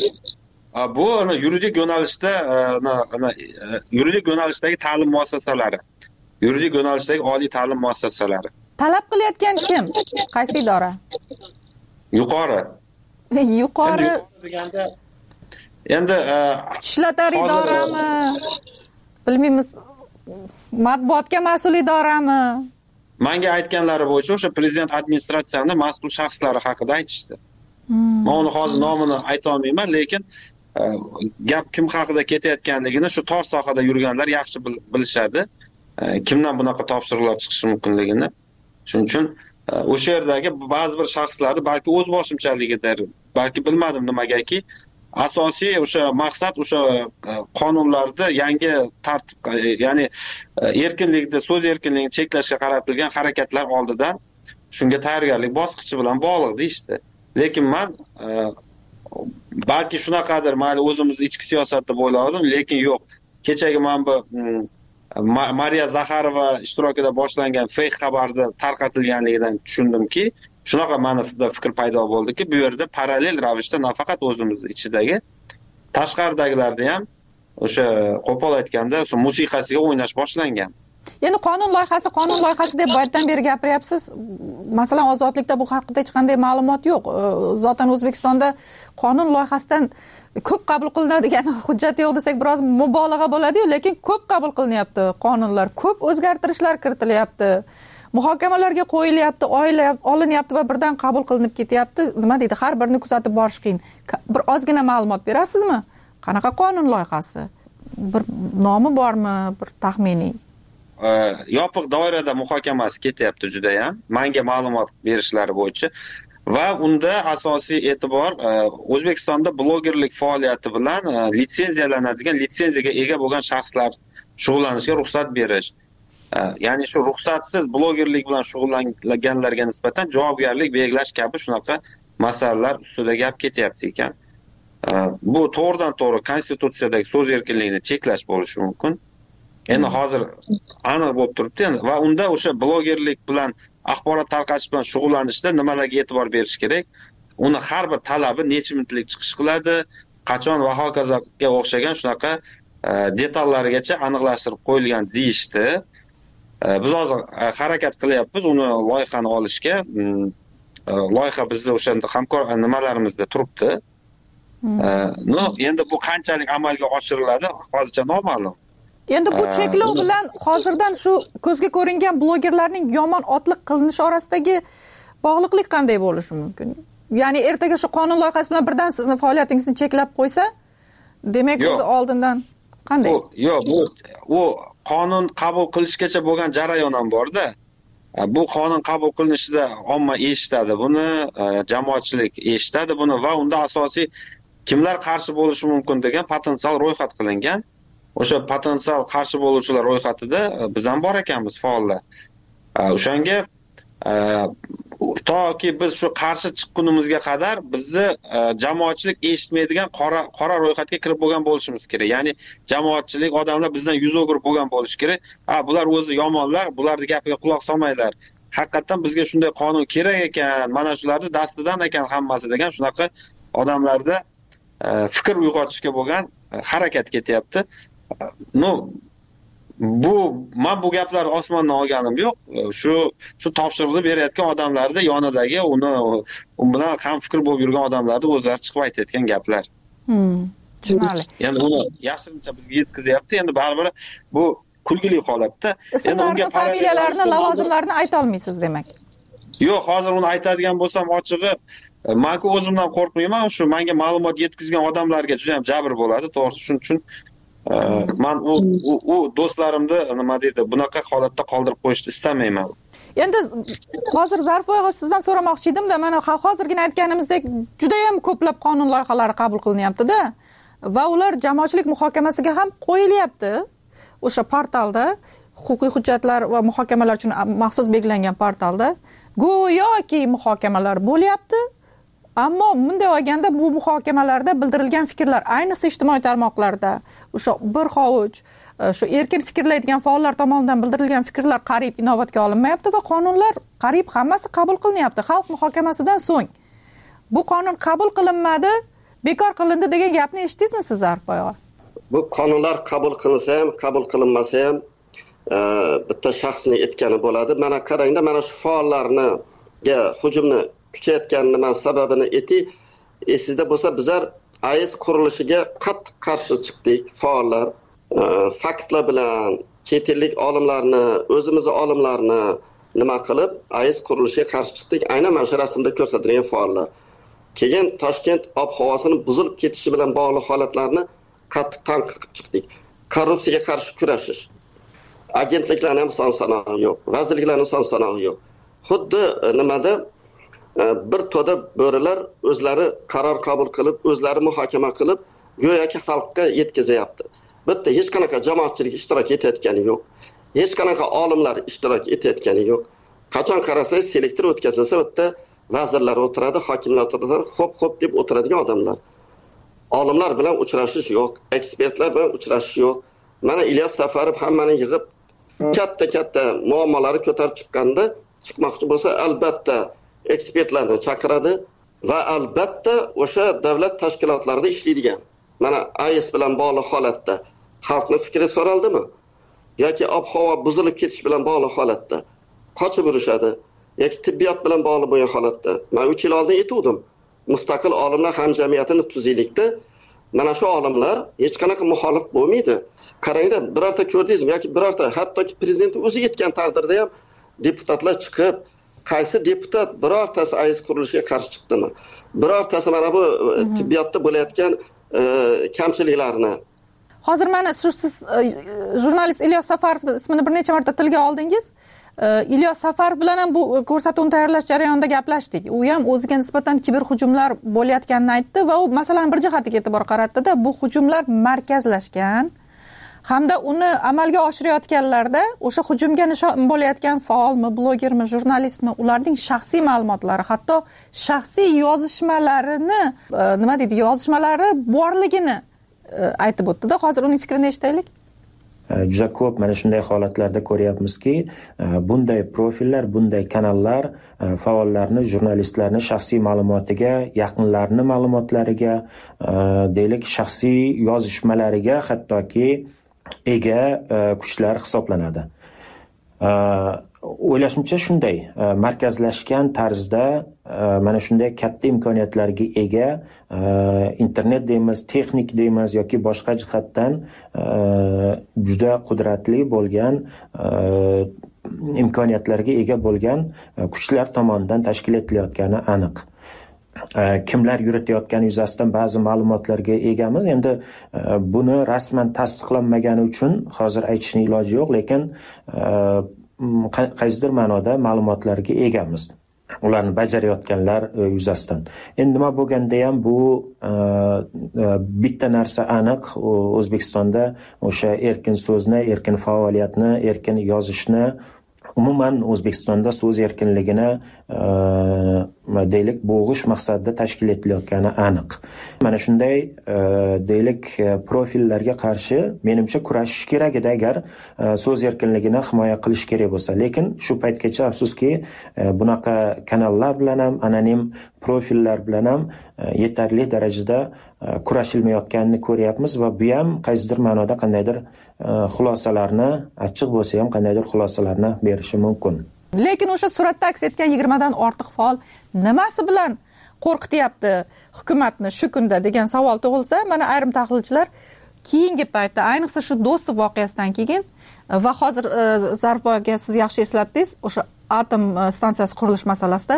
Bu yuridik yo'nalishda, yuridik yo'nalishdagi ta'lim muassasalari, yuridik yo'nalishdagi oliy ta'lim muassasalari. Talab qilayotgan kim? Qaysi idora? Yuqori. Yuqori deganda endi kuch ishlatar idorami? Bilmaymiz. Matbuotga mas'ul idorami? Menga aytganlari bo'yicha o'sha prezident administratsiyasining mas'ul shaxslari haqida aytishdi. Hmm. Men uni hozir nomini ayta olmayman, lekin gap kim haqida ketayotganligini shu tor sohada yurganlar yaxshi bilishadi. Kimdan bunaqa topshiriqlar chiqishi mumkinligini. Shuning uchun o'sha yerdagi ba'zi bir shaxslarni balki o'z boshimchaligidir, balki bilmadim nimagaki, asosiy o'sha maqsad o'sha qonunlarda yangi tartib, ya'ni erkinlikni, so'z erkinligini cheklashga qaratilgan harakatlar oldidan shunga tayyorgarlik bosqichi bilan bog'liq deyishdi. Lekin men balki shunaqadir, mayli o'zimiz ichki siyosatda bo'yladim, lekin yo'q. Kechagi men bu Mariya Zaxarova ishtirokida boshlangan fake xabarda tarqatilganligidan tushundimki, shunaqa ma'noda fikr paydo bo'ldiki, bu yerda parallel ravishda nafaqat o'zimiz ichidagi, tashqaridagilarda ham o'sha qo'pol aytganda, o'sha musiqasiga o'ynash boshlangan. Endi qonun loyihasi, qonun loyihasi deb boyatdan beri gapiryapsiz. Masalan, ozodlikda bu haqida hech qanday ma'lumot yo'q. Zotan O'zbekistonda qonun loyihasidan ko'p qabul qilinadigan hujjat yo'q desak biroz mubolag'a bo'ladi-yu, lekin ko'p qabul qilinyapti qonunlar, ko'p o'zgartirishlar kiritilyapti. Muhokamalarga qo'yilyapti, oylab olinyapti va birdan qabul qilinib ketyapti. Nima deydi? Har birini kuzatib borish qiyin. Bir ozgina ma'lumot berasizmi? Qanaqa qonun loyihasi? Bir nomi bormi? Bir taxminiy? Yopiq doirada muhokamasi ketyapti juda ham. Menga ma'lumot berishlari bo'yicha va unda asosiy e'tibor O'zbekistonda blogerlik faoliyati bilan litsenziyalanadigan, litsenziyaga ega bo'lgan shaxslar shug'ullanishga ruxsat berish. ya'ni shu ruxsatsiz blogerlik bilan shug'ullanganlarga nisbatan javobgarlik belgilash kabi shunaqa masalalar ustida gap ketyapti ekan. Bu to'g'ridan to'g'ri konstitutsiyadagi so'z erkinligini cheklash bo'lishi mumkin. Endi hozir aniq bo'lib turibdi va unda o'sha blogerlik bilan axborot tarqatish bilan shug'ullanishda nimalarga e'tibor berish kerak? Uni har bir talabi necha minutlik chiqish qiladi, qachon va hokazoga o'xshagan shunaqa detallarigacha aniqlashtirib qo'yilgan deyishdi. Biz hozir harakat qilyapmiz uni loyihani olishga. Loyiha bizni o'sha hamkor nimalarimizda turibdi. No, endi bu qanchalik amalga oshiriladi, hozircha noma'lum. Endi bu cheklov bilan hozirdan shu ko'zga ko'ringan blogerlarning yomon otliq qilinishi orasidagi bog'liqlik qanday bo'lishi mumkin? Ya'ni ertaga shu qonun loyihasi bilan birdan sizni faoliyatingizni cheklab qo'ysa, demak o'zi oldindan qanday? Yo'q, bu u qonun qabul qilishgacha bo'lgan jarayon ham bor-da. Bu qonun qabul qilinishida omma eshitadi buni, jamoatchilik eshitadi buni va unda asosiy kimlar qarshi bo'lishi mumkin degan potensial ro'yxat qilingan. O'sha potensial qarshi bo'luvchilar ro'yxatida biz ham bor ekanmiz faollar. O'shanga toki biz shu qarshi chiqqunimizga qadar bizni jamoatchilik eshitmaydigan qora qora ro'yxatga kirib bo'lgan bo'lishimiz kerak. Ya'ni jamoatchilik odamlar bizdan yuz o'girib bo'lgan bo'lishi kerak. Ha, bular o'zi yomonlar, bularning gapiga quloq solmanglar. Haqiqatan bizga shunday qonun kerak ekan, mana shularni dastidan ekan hammasi degan shunaqa odamlarda fikr uyg'otishga bo'lgan harakat ketyapti. No, bu men bu gaplar osmondan olganim yo'q. Shu shu topshiriqni berayotgan odamlarda yonidagi uni u bilan ham fikr bo'lib yurgan odamlarda o'zlari chiqib aytayotgan gaplar. Hmm, tushunarli. Endi uni yashirincha bizga yetkazyapti. Endi baribir bu kulgili holatda. Ismlarni, familiyalarni, lavozimlarni ayta olmaysiz demak. Yo'q, hozir uni aytadigan bo'lsam ochig'i, menga o'zimdan qo'rqmayman, shu menga ma'lumot yetkazgan odamlarga juda ham jabr bo'ladi, to'g'risi shuning uchun men u u do'stlarimni nima deydi, bunaqa holatda qoldirib qo'yishni istamayman. Endi hozir Zarifboy og'a sizdan so'ramoqchi edim-da, mana hozirgina aytganimizdek juda ham ko'plab qonun loyihalari qabul qilinyapti-da va ular jamoatchilik muhokamasiga ham qo'yilyapti. O'sha portalda huquqiy hujjatlar va muhokamalar uchun maxsus belgilangan portalda go'yoki muhokamalar bo'lyapti. Ammo bunday olganda bu muhokamalarda bildirilgan fikrlar, ayniqsa ijtimoiy tarmoqlarda o'sha bir hovuch shu erkin fikrlaydigan faollar tomonidan bildirilgan fikrlar qariyb inobatga olinmayapti va qonunlar qariyb hammasi qabul qilinyapti xalq muhokamasidan so'ng. Bu qonun qabul qilinmadi, bekor qilindi degan gapni eshitdingizmi siz Zarifboy og'a? Bu qonunlar qabul qilinsa ham, qabul qilinmasa ham bitta shaxsning aytgani bo'ladi. Mana qarangda, mana shu faollarga hujumni kuchayotganini men sababini aytay. Esingizda bo'lsa, bizlar A E S qurilishiga qattiq qarshi chiqdik, faollar. Faktlar bilan chet ellik olimlarni, o'zimiz olimlarni nima qilib A E S qurilishiga qarshi chiqdik. Aynan mana shu rasmda ko'rsatilgan faollar. Keyin Toshkent ob-havosini buzilib ketishi bilan bog'liq holatlarni qattiq tanqid qilib chiqdik. Korrupsiyaga qarshi kurashish. Agentliklarning ham son sanog'i yo'q, vazirliklarning son sanog'i yo'q. Xuddi nimada bir to'da bo'rilar o'zlari qaror qabul qilib, o'zlari muhokama qilib, go'yoki xalqqa yetkazyapti. Bitta hech qanaqa jamoatchilik ishtirok etayotgani yo'q. Hech qanaqa olimlar ishtirok etayotgani yo'q. Qachon qarasangiz selektor o'tkazilsa, bitta vazirlar o'tiradi, hokimlar o'tiradi, xo'p-xo'p deb o'tiradigan odamlar. Olimlar bilan uchrashish yo'q, ekspertlar bilan uchrashish yo'q. Mana Ilyos Safarov hammani yig'ib katta-katta muammolari ko'tarib chiqqanda, chiqmoqchi bo'lsa, albatta ekspertlarni chaqiradi va albatta o'sha davlat tashkilotlarida ishlaydigan. Mana A E S bilan bog'liq holatda xalqning fikri so'raldimi? Yoki ob-havo buzilib ketish bilan bog'liq holatda qochib urishadi yoki tibbiyot bilan bog'liq bo'lgan holatda. Men uch yil oldin aytdim, mustaqil olimlar hamjamiyatini tuzaylikda. Mana shu olimlar hech qanaqa muxolif bo'lmaydi. Qarangda, birorta ko'rdingizmi yoki birorta, hattoki prezident o'zi aytgan taqdirda ham deputatlar chiqib, qaysi deputat birortasi A E S qurilishiga qarshi chiqdimi? Birortasi mana bu tibbiyotda bo'layotgan kamchiliklarni. Hozir mana shu siz jurnalist Ilyos Safarovning ismini bir necha marta tilga oldingiz. Ilyos Safarov bilan ham bu ko'rsatuvni tayyorlash jarayonida gaplashdik. U ham o'ziga nisbatan kiberhujumlar bo'layotganini aytdi va u masalan bir jihatiga e'tibor qaratdi-da, bu hujumlar markazlashgan hamda uni amalga oshirayotganlarda o'sha hujumga nishon bo'layotgan faolmi, blogermi, jurnalistmi, ularning shaxsiy ma'lumotlari, hatto shaxsiy yozishmalarini, nima deydi, yozishmalari borligini aytib o'tdi-da. Hozir uning fikrini eshitaylik. Juda ko'p mana shunday holatlarda ko'ryapmizki, bunday profillar, bunday kanallar faollarni, jurnalistlarni shaxsiy ma'lumotiga, yaqinlarini ma'lumotlariga, deylik shaxsiy yozishmalariga hattoki ega kuchlar hisoblanadi. O'ylashimcha shunday markazlashgan tarzda mana shunday katta imkoniyatlarga ega internet deymiz, texnik deymiz yoki boshqa jihatdan juda qudratli bo'lgan imkoniyatlarga ega bo'lgan kuchlar tomonidan tashkil etilayotgani aniq. Kimlar yuritayotgani yuzasidan ba'zi ma'lumotlarga egamiz. Endi buni rasman tasdiqlanmagani uchun hozir aytishning iloji yo'q, lekin qaysidir ma'noda ma'lumotlarga egamiz. Ularni bajarayotganlar yuzasidan. Endi nima bo'lganda ham bu bitta narsa aniq, O'zbekistonda o'sha erkin so'zni, erkin faoliyatni, erkin yozishni, umuman O'zbekistonda so'z erkinligini deylik bo'g'ish maqsadida tashkil etilayotgani aniq. Mana shunday deylik profillarga qarshi menimcha kurashish kerak edi agar so'z erkinligini himoya qilish kerak bo'lsa. Lekin shu paytgacha afsuski bunaqa kanallar bilan ham, anonim profillar bilan ham yetarli darajada kurashilmayotganini ko'ryapmiz va bu ham qaysidir ma'noda qandaydir xulosalarni, achchiq bo'lsa ham qandaydir xulosalarni berishi mumkin. Lekin o'sha suratda aks etgan yigirmadan ortiq faol nimasi bilan qo'rqityapti hukumatni shu kunda degan savol tug'ilsa, mana ayrim tahlilchilar keyingi paytda, ayniqsa shu Do'stov voqeasidan keyin va hozir Zarboga siz yaxshi eslatdingiz, o'sha atom stansiyasi qurilish masalasida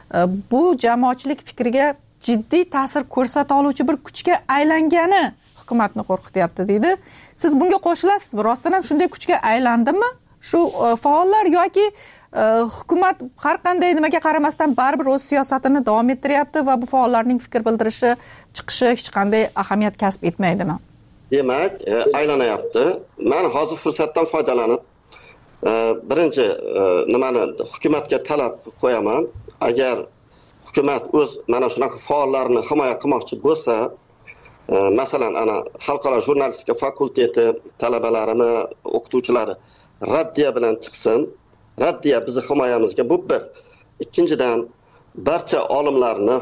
bu jamoatchilik fikriga jiddiy ta'sir ko'rsata oluvchi bir kuchga aylangani hukumatni qo'rqityapti deydi. Siz bunga qo'shilasizmi? Rostdan ham shunday kuchga aylandimi shu faollar yoki hukumat har qanday nimaga qaramasdan baribir o'z siyosatini davom ettiryapti va bu faollarning fikr bildirishi, chiqishi hech qanday ahamiyat kasb etmaydimi? Demak, aylanyapti. Men hozir fursatdan foydalanib birinchi nimani hukumatga talab qo'yaman. Agar hukumat o'z mana shunaqa faollarni himoya qilmoqchi bo'lsa, masalan, ana xalqaro jurnalistika fakulteti talabalarimi, o'qituvchilari raddiya bilan chiqsin. Raddiya bizni himoyamizga bu bir. Ikkinchidan, barcha olimlarni,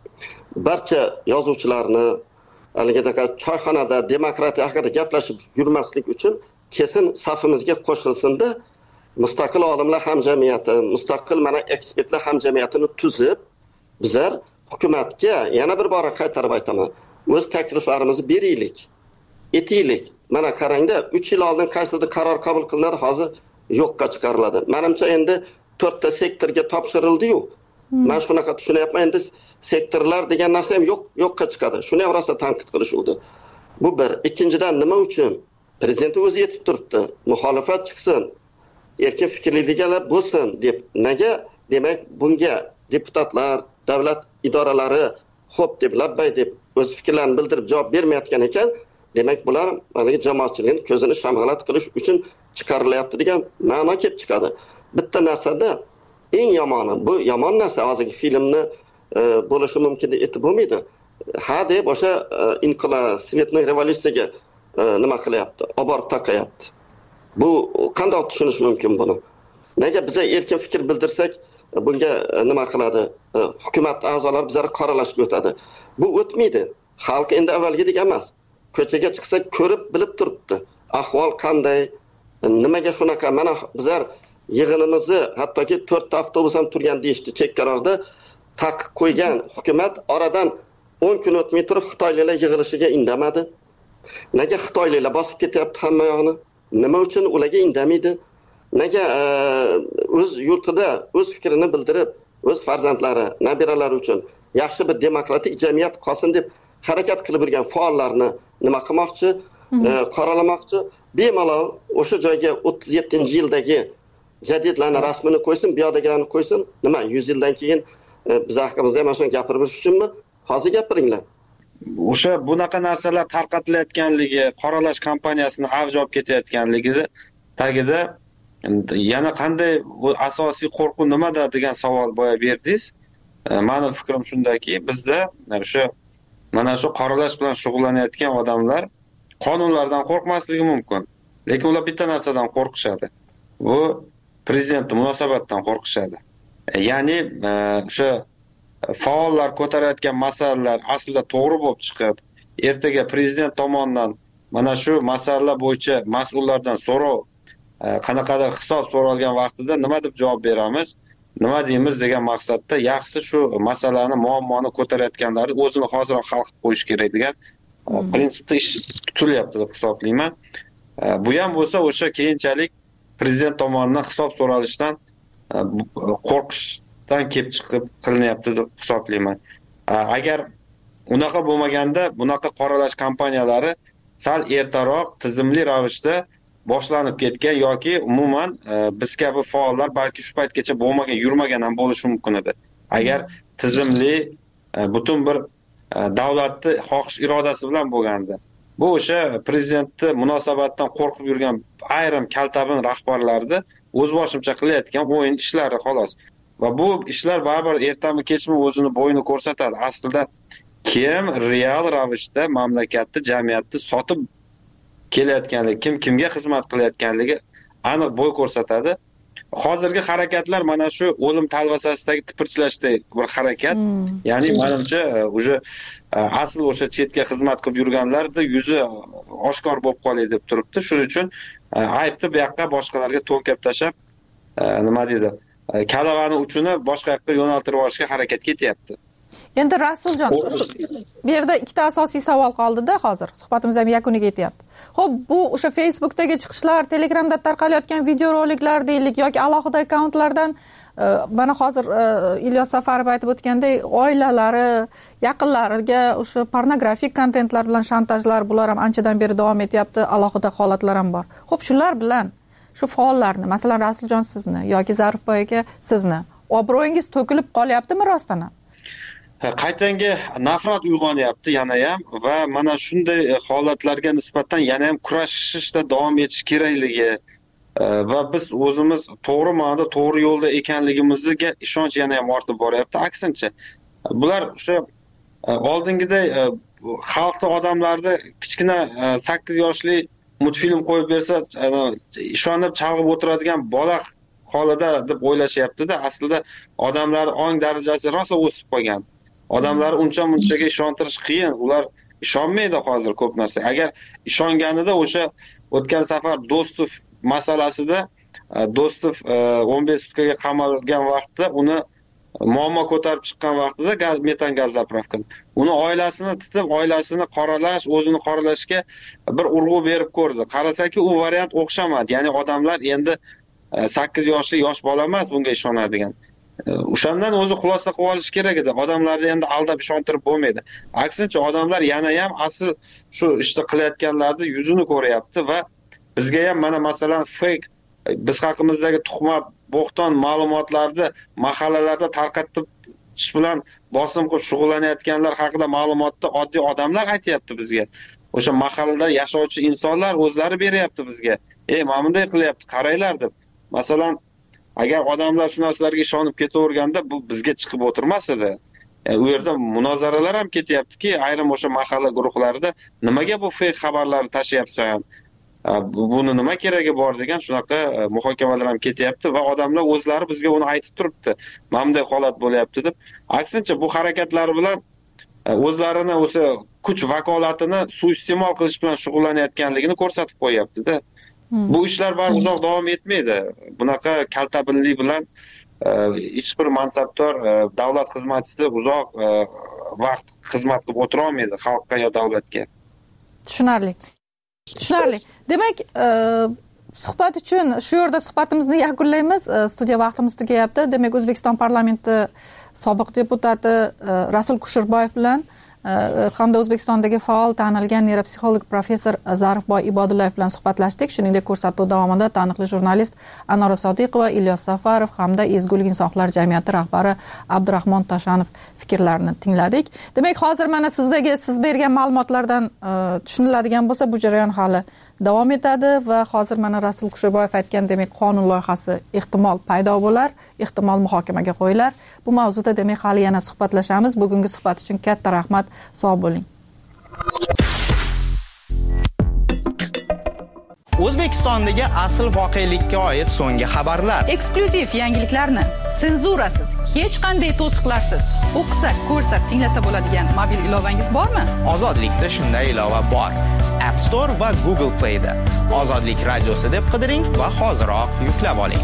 barcha yozuvchilarni haligidaqa choyxonada demokratiya haqida gaplashib yurmaslik uchun kesin safimizga qo'shilsin-da, mustaqil olimlar hamjamiyati, mustaqil mana ekspertlar hamjamiyatini tuzib, bizlar hukumatga yana bir bora qaytarib aytaman, o'z takliflarimizni beraylik, etaylik. Mana qarangda, uch yil oldin qaysidir qaror qabul qilinadi, hozir yo'qqa chiqariladi. Menimcha endi to'rtta sektorga topshirildi-yu. Men shunaqa tushunyapman, endi sektorlar degan narsa ham yo'q, yo'qqa chiqadi. Shuni ham rosa tanqid qilishuvdi. Bu bir. Ikkinchidan nima uchun? Prezident o'zi yetib turibdi. Muxolifat chiqsin, erkin fikrlilar bo'lsin deb. Nega? Demak, bunga deputatlar, davlat idoralari xo'p deb labbay deb o'z fikrlarini bildirib javob bermayotgan ekan, demak bular mana jamoatchilikning ko'zini shamg'alat qilish uchun chiqarilyapti degan ma'no kelib chiqadi. Bitta narsada eng yomoni, bu yomon narsa, hozirgi filmni bo'lishi mumkin deb aytib bo'lmaydi. Ha deb o'sha inqilob, svetnoy revolyutsiyaga nima qilyapti? Oborib taqayapti. Bu qanday tushunish mumkin buni? Nega biz erkin fikr bildirsak, bunga nima qiladi? Hukumat a'zolari bizlarni qoralashga o'tadi. Bu o'tmaydi. Xalq endi avvalgidek emas. Ko'chaga chiqsak ko'rib, bilib turibdi. Ahvol qanday? Nimaga shunaqa? Mana bizlar yig'inimizni hattoki to'rtta avtobus ham turgan deyishdi chekkaroqda taqiq qo'ygan hukumat oradan o'n kun o'tmay turib Xitoyliklar yig'ilishiga indamadi. Nega Xitoyliklar bosib ketyapti hamma yoqni? Nima uchun ularga indamaydi? Nega o'z yurtida o'z fikrini bildirib, o'z farzandlari, nabiralari uchun yaxshi bir demokratik jamiyat qolsin deb harakat qilib yurgan faollarni nima qilmoqchi? Qoralamoqchi? Bemalol o'sha joyga o'ttiz yettinchi yildagi jadidlarning rasmini qo'ysin, bu yoqdagilarni qo'ysin. Nima yuz yildan keyin biz haqimizda mana shuni gapirib uchunmi? Hozir gapiringlar. o'sha bunaqa narsalar tarqatilayotganligi, qoralash kampaniyasini avj olib ketayotganligi tagida yana qanday asosiy qo'rquv nimada degan savol boya berdingiz. Mening fikrim shundaki, bizda o'sha mana shu qoralash bilan shug'ullanayotgan odamlar qonunlardan qo'rqmasligi mumkin, lekin ular bitta narsadan qo'rqishadi. Bu prezident munosabatdan qo'rqishadi. Ya'ni o'sha faollar ko'tarayotgan masalalar aslida to'g'ri bo'lib chiqib, ertaga prezident tomonidan mana shu masalalar bo'yicha mas'ullardan so'rov, qanaqadir hisob so'ralgan vaqtida nima deb javob beramiz, nima deymiz degan maqsadda yaxshi shu masalani, muammoni ko'tarayotganlarni o'zini hozir hal qilib qo'yish kerak degan prinsipda ish tutilyapti deb hisoblayman. Bu ham bo'lsa o'sha keyinchalik prezident tomonidan hisob so'ralishdan qo'rqishdan kelib chiqib qilinyapti deb hisoblayman. Agar unaqa bo'lmaganda bunaqa qoralash kampaniyalari sal ertaroq tizimli ravishda boshlanib ketgan yoki umuman biz kabi faollar balki shu paytgacha bo'lmagan, yurmagan ham bo'lishi mumkin edi. Agar tizimli butun bir davlatni xohish irodasi bilan bo'lganda. Bu o'sha prezidentni munosabatdan qo'rqib yurgan ayrim kaltabin rahbarlarni o'z boshimcha qilayotgan o'yin ishlari xolos. Va bu ishlar baribir ertami kechmi o'zini bo'yini ko'rsatadi. Aslida kim real ravishda mamlakatni, jamiyatni sotib kelayotganligi, kim kimga xizmat qilayotganligi aniq bo'y ko'rsatadi. Hozirgi harakatlar mana shu o'lim talvasasidagi tipirchilashdek bir harakat. Hmm. Ya'ni menimcha o'sha asl o'sha chetga xizmat qilib yurganlarda yuzi oshkor bo'lib qoladi deb turibdi. Shuning uchun aybni bu yoqqa boshqalarga to'nkab tashab, nima deydi, kalavani uchini boshqa yoqqa yo'naltirib olishga harakat ketyapti. Endi Rasuljon, bu yerda ikkita asosiy savol qoldi-da hozir. Suhbatimiz ham yakuniga yetyapti. Xo'p, bu o'sha Facebookdagi chiqishlar, Telegramda tarqalayotgan videoroliklar deylik yoki alohida akkauntlardan mana hozir Ilyos Safarov aytib o'tganday, oilalari, yaqinlariga o'sha pornografik kontentlar bilan shantajlar, bular ham anchadan beri davom etyapti, alohida holatlar ham bor. Xo'p, shular bilan shu faollarni, masalan Rasuljon sizni yoki Zarifboy aka sizni obro'yingiz to'kilib qolyaptimi rostdan ham? Qaytanga nafrat uyg'onyapti yana ham va mana shunday holatlarga nisbatan yana ham kurashishda davom etish kerakligi va biz o'zimiz to'g'ri ma'noda to'g'ri yo'lda ekanligimizga ishonch yana ham ortib boryapti. Aksincha, bular o'sha oldingiday xalqni odamlarni kichkina sakkiz yoshli multfilm qo'yib bersa ishonib chalg'ib o'tiradigan bola holida deb o'ylashyapti-da. Aslida odamlar ong darajasi rosa o'sib qolgan. Odamlar uncha munchaga ishontirish qiyin. Ular ishonmaydi hozir ko'p narsa. Agar ishonganida o'sha o'tgan safar Do'stov masalasida Do'stov o'n besh sutkaga qamalgan vaqtda uni muammo ko'tarib chiqqan vaqtida gaz, metan gaz zapravka. Uni oilasini tutib, oilasini qoralash, o'zini qoralashga bir urg'u berib ko'rdi. Qarasaki u variant o'xshamadi. Ya'ni odamlar endi sakkiz yoshli yosh bola emas bunga ishonadigan. O'shandan o'zi xulosa qilib olish kerak edi. Odamlarni endi aldab ishontirib bo'lmaydi. Aksincha odamlar yana ham asl shu ishni qilayotganlarni yuzini ko'ryapti va bizga ham mana masalan fake, biz haqimizdagi tuhmat, bo'xton ma'lumotlarni mahallalarda tarqatib chiqish bilan bosim qilib shug'ullanayotganlar haqida ma'lumotni oddiy odamlar aytayapti bizga. O'sha mahallada yashovchi insonlar o'zlari beryapti bizga. Ey, mana bunday qilyapti, qaranglar deb. Masalan, agar odamlar shu narsalarga ishonib ketaverganda bu bizga chiqib o'tirmas edi. Yani u yerda munozaralar ham ketyaptiki, ayrim o'sha mahalla guruhlarida nimaga bu fake xabarlarni tashlayapsan? Buni nima keragi bor degan shunaqa muhokamalar ham ketyapti va odamlar o'zlari bizga uni aytib turibdi. Mana bunday holat bo'lyapti deb. Aksincha bu harakatlari bilan o'zlarini o'sha kuch vakolatini suiiste'mol qilish bilan shug'ullanayotganligini ko'rsatib qo'yapti-da. Hmm. Bu ishlar bari uzoq davom etmaydi. Bunaqa kaltabinlik bilan hech bir mansabdor davlat xizmatchisi uzoq vaqt xizmat qilib o'tira olmaydi xalqqa yo davlatga. Tushunarli. Tushunarli. Demak, suhbat uchun shu yerda suhbatimizni yakunlaymiz. Studiya vaqtimiz tugayapti. Demak, O'zbekiston parlamenti sobiq deputati Rasul Kusherboyev bilan hamda O'zbekistondagi faol tanilgan neyropsixolog professor Zarifboy Ibodullayev bilan suhbatlashdik. Shuningdek, ko'rsatuv davomida taniqli jurnalist Anora Sodiqova, Ilyos Safarov hamda Ezgulik insonlar jamiyati rahbari Abdurahmon Tashanov fikrlarini tingladik. Demak, hozir mana sizdagi siz bergan ma'lumotlardan tushuniladigan bo'lsa, bu jarayon hali davom etadi va hozir mana Rasul Kusherboyev aytgan, demak, qonun loyihasi ehtimol paydo bo'lar, ehtimol muhokamaga qo'yilar. Bu mavzuda demak hali yana suhbatlashamiz. Bugungi suhbat uchun katta rahmat. Sog' bo'ling. O'zbekistondagi asl voqelikka oid so'nggi xabarlar, eksklyuziv yangiliklarni senzurasiz, hech qanday to'siqlarsiz o'qisa, ko'rsa, tinglasa bo'ladigan mobil ilovangiz bormi? Ozodlikda shunday ilova bor. App Store va Google Play da Ozodlik radiosi deb qidiring va hoziroq yuklab oling.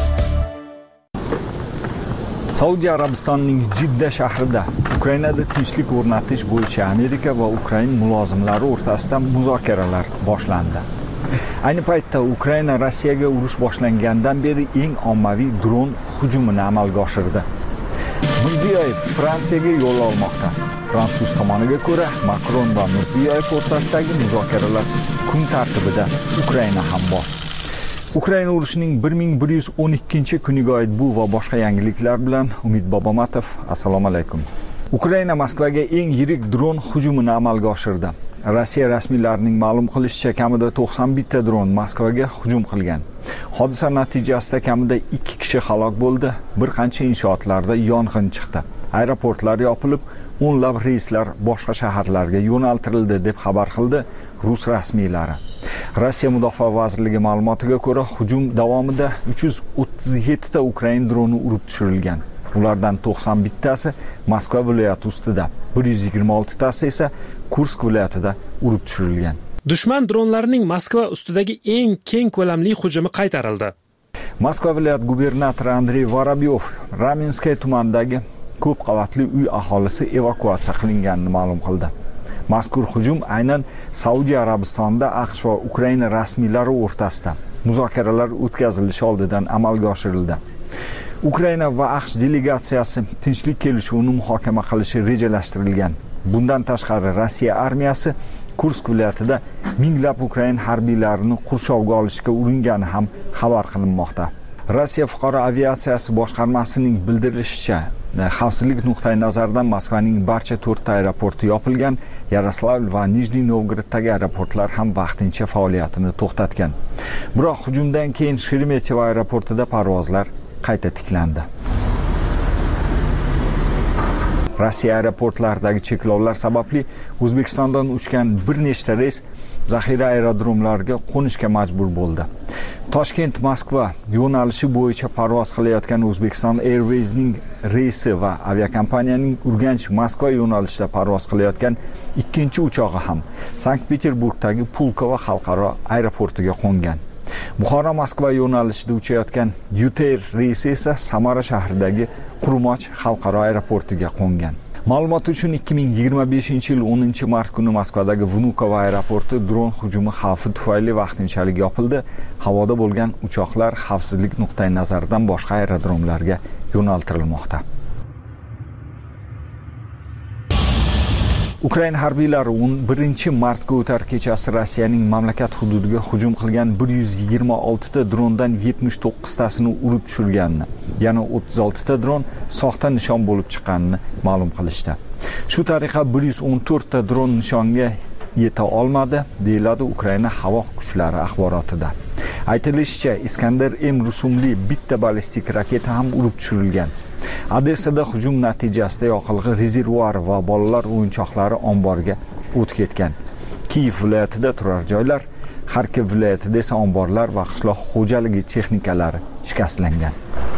Saudiya Arabistonining Jidda shahrida Ukrainada tinchlik o'rnatish bo'yicha Amerika va Ukraina mulozimlari o'rtasida muzokaralar boshlandi. Ayni paytda Ukraina Rossiyaga urush boshlangandan beri eng ommaviy dron hujumini amalga oshirdi. Mirziyoyev Fransiyaga yo'l olmoqda. Fransuz tomoniga ko'ra, Makron va Mirziyoyev o'rtasidagi muzokaralar kun tartibida Ukraina ham bor. Ukraina urushining bir ming bir yuz o'n ikkinchi kuniga oid bu va boshqa yangiliklar bilan Umid Bobomatov. Assalomu alaykum. Ukraina Moskvaga eng yirik dron hujumini amalga oshirdi. Rossiya rasmiylarining ma'lum qilishicha, kamida to'qson bitta dron Moskvaga hujum qilgan. Hodisa natijasida kamida ikki kishi halok bo'ldi, bir qancha inshootlarda yong'in chiqdi. Aeroportlar yopilib, o'nlab reyslar boshqa shaharlarga yo'naltirildi deb xabar qildi rus rasmiylari. Rossiya Mudofaa vazirligi ma'lumotiga ko'ra, hujum davomida uch yuz o'ttiz yetti ta Ukraina droni urib tushirilgan. Ulardan to'qson bittasi Moskva viloyati ustida, bir yuz yigirma olti tasi esa Kursk viloyatida urib tushirilgan. Dushman dronlarining Moskva ustidagi eng keng ko'lamli hujumi qaytarildi. Moskva viloyat gubernatori Andrey Vorobyov Ramenskoye tumanidagi ko'p qavatli uy aholisi evakuatsiya qilinganini ma'lum qildi. Mazkur hujum aynan Saudiya Arabistonida AQSh va Ukraina rasmiylari o'rtasida muzokaralar o'tkazilishi oldidan amalga oshirildi. Ukraina va AQSh delegatsiyasi tinchlik kelishuvini muhokama qilishi rejalashtirilgan. Bundan tashqari Rossiya armiyasi Kursk viloyatida minglab Ukraina harbiylarini qurshovga olishga uringani ham xabar qilinmoqda. Rossiya fuqaro aviatsiyasi boshqarmasining bildirishicha, xavfsizlik nuqtai nazaridan Moskvaning barcha to'rtta aeroporti yopilgan, Yaroslavl va Nijniy Novgoroddagi aeroportlar ham vaqtincha faoliyatini to'xtatgan. Biroq hujumdan keyin Sheremetyevo aeroportida parvozlar qayta tiklandi. Rossiya aeroportlaridagi cheklovlar sababli O'zbekistondan uchgan bir nechta reys zaxira aerodromlariga qo'nishga majbur bo'ldi. Toshkent Moskva yo'nalishi bo'yicha parvoz qilayotgan O'zbekiston Airways'ning reysi va aviakompaniyaning Urganch Moskva yo'nalishida parvoz qilayotgan ikkinchi uchog'i ham Sankt-Peterburgdagi Pulkovo xalqaro aeroportiga qo'ngan. Buxoro Moskva yo'nalishida uchayotgan Yuter reysi esa Samara shahridagi Qurumoch xalqaro aeroportiga qo'ngan. Ma'lumot uchun ikki ming yigirma beshinchi yil o'ninchi mart kuni Moskvadagi Vnukovo aeroporti dron hujumi xavfi tufayli vaqtinchalik yopildi. Havoda bo'lgan uchoqlar xavfsizlik nuqtai nazaridan boshqa aerodromlarga yo'naltirilmoqda. Ukraina harbiylari o'n birinchi martga o'tar kechasi Rossiyaning mamlakat hududiga hujum qilgan bir yuz yigirma olti ta drondan yetmish to'qqiz tasini urib tushirganini, yana o'ttiz olti ta dron soxta nishon bo'lib chiqqanini ma'lum qilishdi. Shu tariqa bir yuz o'n to'rt ta dron nishonga yeta olmadi, deyiladi Ukraina havo kuchlari axborotida. Aytilishicha, Iskandar M rusumli bitta ballistik raketa ham urib tushirilgan. Odessada hujum natijasida yoqilg'i rezervuar va bolalar o'yinchoqlari omboriga o't ketgan. Kiyev viloyatida turar joylar, Xarkov viloyatida esa omborlar va qishloq xo'jaligi texnikalari shikastlangan.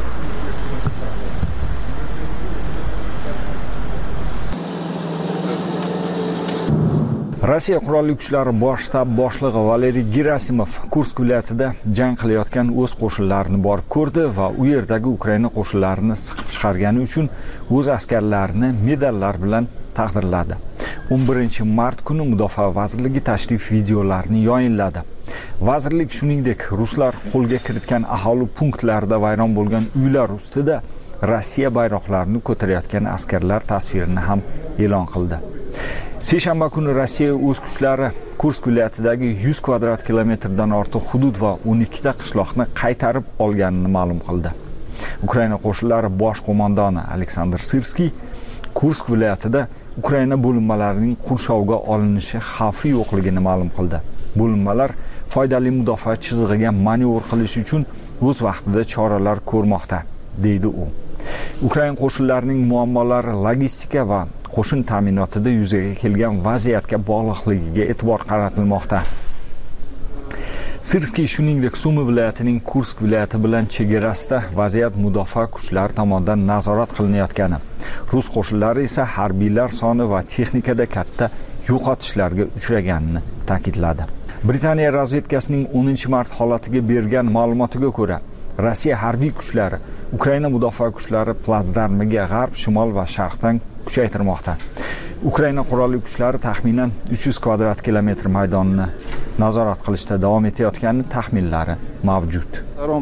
Rossiya qurolli kuchlari bosh shtab boshlig'i Valeriy Gerasimov Kursk viloyatida jang qilayotgan o'z qo'shinlarini borib ko'rdi va u yerdagi Ukraina qo'shinlarini siqib chiqargani uchun o'z askarlarini medallar bilan taqdirladi. o'n birinchi mart kuni Mudofaa vazirligi tashrif videolarini yayinladi. Vazirlik shuningdek ruslar qo'lga kiritgan aholi punktlarida vayron bo'lgan uylar ustida Rossiya bayroqlarini ko'tarayotgan askarlar tasvirini ham e'lon qildi. seshanba kuni Rossiya o'z kuchlari Kursk viloyatidagi yuz kvadrat kilometrdan ortiq hudud va o'n ikkita qishloqni qaytarib olganini ma'lum qildi. Ukraina qo'shinlari bosh qo'mondoni Aleksandr Sirskiy Kursk viloyatida Ukraina bo'linmalarining qurshovga olinishi xavfi yo'qligini ma'lum qildi. Bo'linmalar foydali mudofaa chizig'iga manevr qilish uchun o'z vaqtida choralar ko'rmoqda, deydi u. Ukraina qo'shinlarining muammolari logistika va qo'shin ta'minotida yuzaga kelgan vaziyatga bog'liqligiga e'tibor qaratilmoqda. Sirskiy shuningdek Sumi viloyatining Kursk viloyati bilan chegarasida vaziyat mudofaa kuchlari tomonidan nazorat qilinayotgani, rus qo'shinlari esa harbiylar soni va texnikada katta yo'qotishlarga uchraganini ta'kidladi. Britaniya razvedkasining o'ninchi mart holatiga bergan ma'lumotiga ko'ra, Rossiya harbiy kuchlari Ukraina mudofaa kuchlari platsdarmiga g'arb, shimol va sharqdan kuchaytirmoqda. Ukraina qurolli kuchlari taxminan uch yuz kvadrat kilometr maydonni nazorat qilishda davom etayotgani taxminlari mavjud.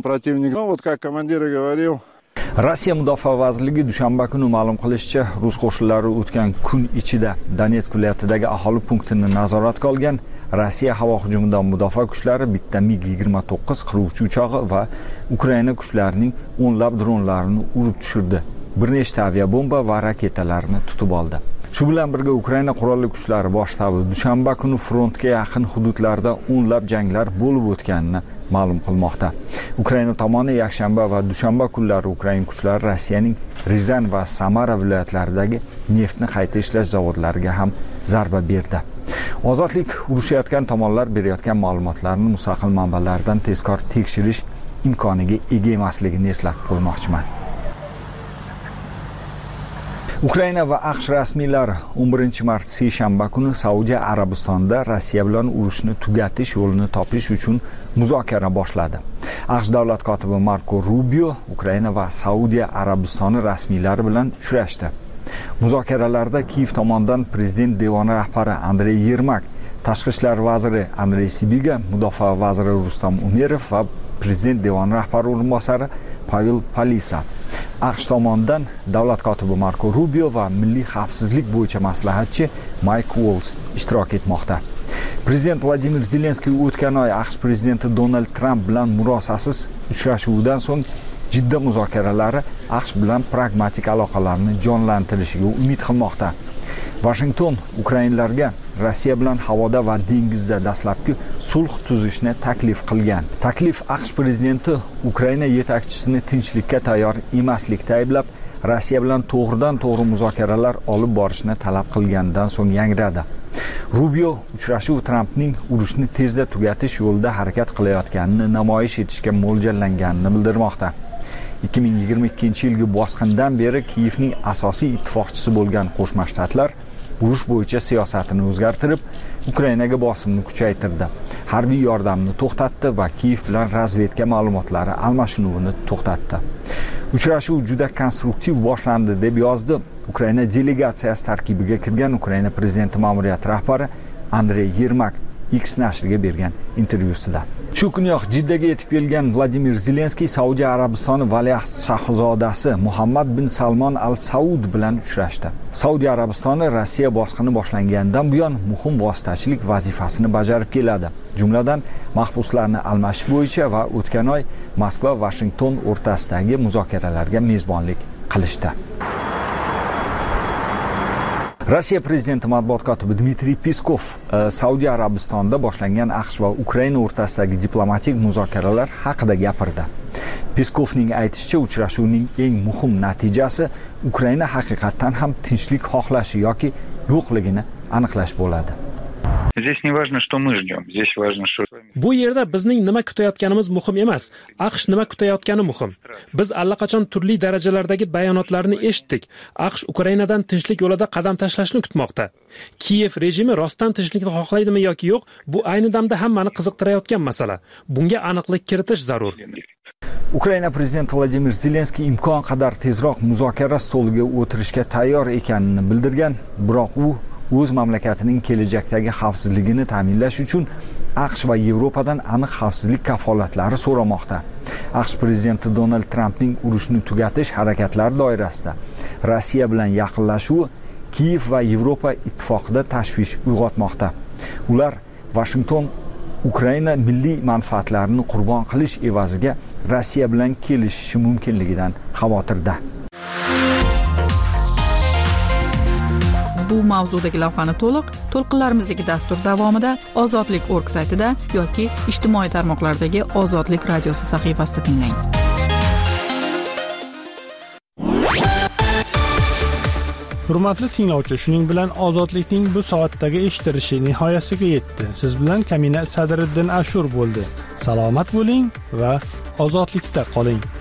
Rossiya mudofaa vazirligi dushanba kuni ma'lum qilishicha, rus qo'shinlari o'tgan kun ichida Donetsk viloyatidagi aholi punktini nazoratga olgan. Rossiya havo hujumidan mudofaa kuchlari bitta mig yigirma to'qqiz qiruvchi uchog'i va Ukraina kuchlarining o'nlab dronlarini urib tushirdi. Bir nechta aviabomba va raketalarni tutib oldi. Shu bilan birga Ukraina qurolli kuchlari bosh shtabi dushanba kuni frontga yaqin hududlarda o'nlab janglar bo'lib o'tganini ma'lum qilmoqda. Ukraina tomoni yakshanba va dushanba kunlari Ukraina kuchlari Rossiyaning Rizan va Samara viloyatlaridagi neftni qayta ishlash zavodlariga ham zarba berdi. Ozodlik urushayotgan tomonlar berayotgan ma'lumotlarni mustaqil manbalardan tezkor tekshirish imkoniga ega emasligini eslatib qo'ymoqchiman. Ukraina va AQSh rasmiylari o'n birinchi mart seshanba kuni Saudiya Arabistonida Rossiya bilan urushni tugatish yo'lini topish uchun muzokara boshladi. AQSh davlat kotibi Marko Rubio Ukraina va Saudiya Arabistoni rasmiylari bilan uchrashdi. Muzokaralarda Kiyev tomonidan prezident devoni rahbari Andrey Yermak, tashqi ishlar vaziri Andrey Sibiga, mudofaa vaziri Rustam Umerov va prezident devoni rahbari o'rinbosari Pavel Palisa. AQSh tomonidan davlat kotibi Marko Rubio va milliy xavfsizlik bo'yicha maslahatchi Mike Waltz ishtirok etmoqda. Prezident Vladimir Zelenskiy o'tgan oy AQSh prezidenti Donald Trump bilan murosasiz uchrashuvidan so'ng jiddiy muzokaralari AQSh bilan pragmatik aloqalarni jonlantirishiga umid qilmoqda. Washington Ukrainalarga Rossiya bilan havoda va dengizda dastlabki sulh tuzishni taklif qilgan. Taklif AQSh prezidenti Ukraina yetakchisini tinchlikka tayyor emaslikda ayblab, Rossiya bilan to'g'ridan-to'g'ri muzokaralar olib borishni talab qilgandan so'ng yangradi. Rubio uchrashuv Trumpning urushni tezda tugatish yo'lida harakat qilayotganini namoyish etishga mo'ljallanganini bildirmoqda. ikki ming yigirma ikkinchi yilgi bosqindan beri Kiyevning asosiy ittifoqchisi bo'lgan Qo'shma Shtatlar urush bo'yicha siyosatini o'zgartirib, Ukrainaga bosimni kuchaytirdi. Harbiy yordamni to'xtatdi va Kiyev bilan razvedka ma'lumotlari almashinuvini to'xtatdi. Uchrashuv juda konstruktiv boshlandi deb yozdi Ukraina delegatsiyasi tarkibiga kirgan Ukraina prezidenti ma'muriyati rahbari Andrey Yermak X nashriga bergan intervyusida. Shu kuniyoq Jiddaga yetib kelgan Vladimir Zelenskiy Saudiya Arabistoni valiahd shahzodasi Muhammad bin Salmon Al Saud bilan uchrashdi. Saudiya Arabistoni Rossiya bosqini boshlangandan buyon muhim vositachilik vazifasini bajarib keladi. Jumladan mahbuslarni almashish bo'yicha va o'tgan oy Moskva va Washington o'rtasidagi muzokaralarga mezbonlik qilishdi. Rossiya prezidenti matbuot kotibi Dmitriy Peskov Saudiya Arabistonida boshlangan AQSh va Ukraina o'rtasidagi diplomatik muzokaralar haqida gapirdi. Peskovning aytishicha, uchrashuvning eng muhim natijasi Ukraina haqiqatan ham tinchlik xohlashi yoki yo'qligini aniqlash bo'ladi. Bu yerda bizning nima kutayotganimiz muhim emas, AQSh nima kutayotgani muhim. Biz allaqachon turli darajalardagi bayonotlarni eshitdik. AQSh Ukrainadan tinchlik yo'lida qadam tashlashni kutmoqda. Kiyev rejimi rostdan tinchlikni xohlaydimi yoki yo'q, bu ayni damda hammani qiziqtirayotgan masala. Bunga aniqlik kiritish zarur. Ukraina prezidenti Vladimir Zelenskiy imkon qadar tezroq muzokara stoliga o'tirishga tayyor ekanini bildirgan, biroq u o'z mamlakatining kelajakdagi xavfsizligini ta'minlash uchun AQSh va Yevropadan aniq xavfsizlik kafolatlari so'ramoqda. AQSh prezidenti Donald Trampning urushni tugatish harakatlari doirasida Rossiya bilan yaqinlashuvi Kiyev va Yevropa ittifoqida tashvish uyg'otmoqda. Ular Washington Ukraina milliy manfaatlarini qurbon qilish evaziga Rossiya bilan kelishishi mumkinligidan xavotirda. Bu mavzudagi lavhani to'liq to'lqinlarimizdagi dastur davomida Ozodlik nokta org saytida yoki ijtimoiy tarmoqlardagi Ozodlik radiosi sahifasida tinglang. Hurmatli tinglovchi, shuning bilan Ozodlikning bu soatdagi eshitilishi nihoyasiga yetdi. Siz bilan Kamina Sadriddin Ashur bo'ldi. Salomat bo'ling va ozodlikda qoling.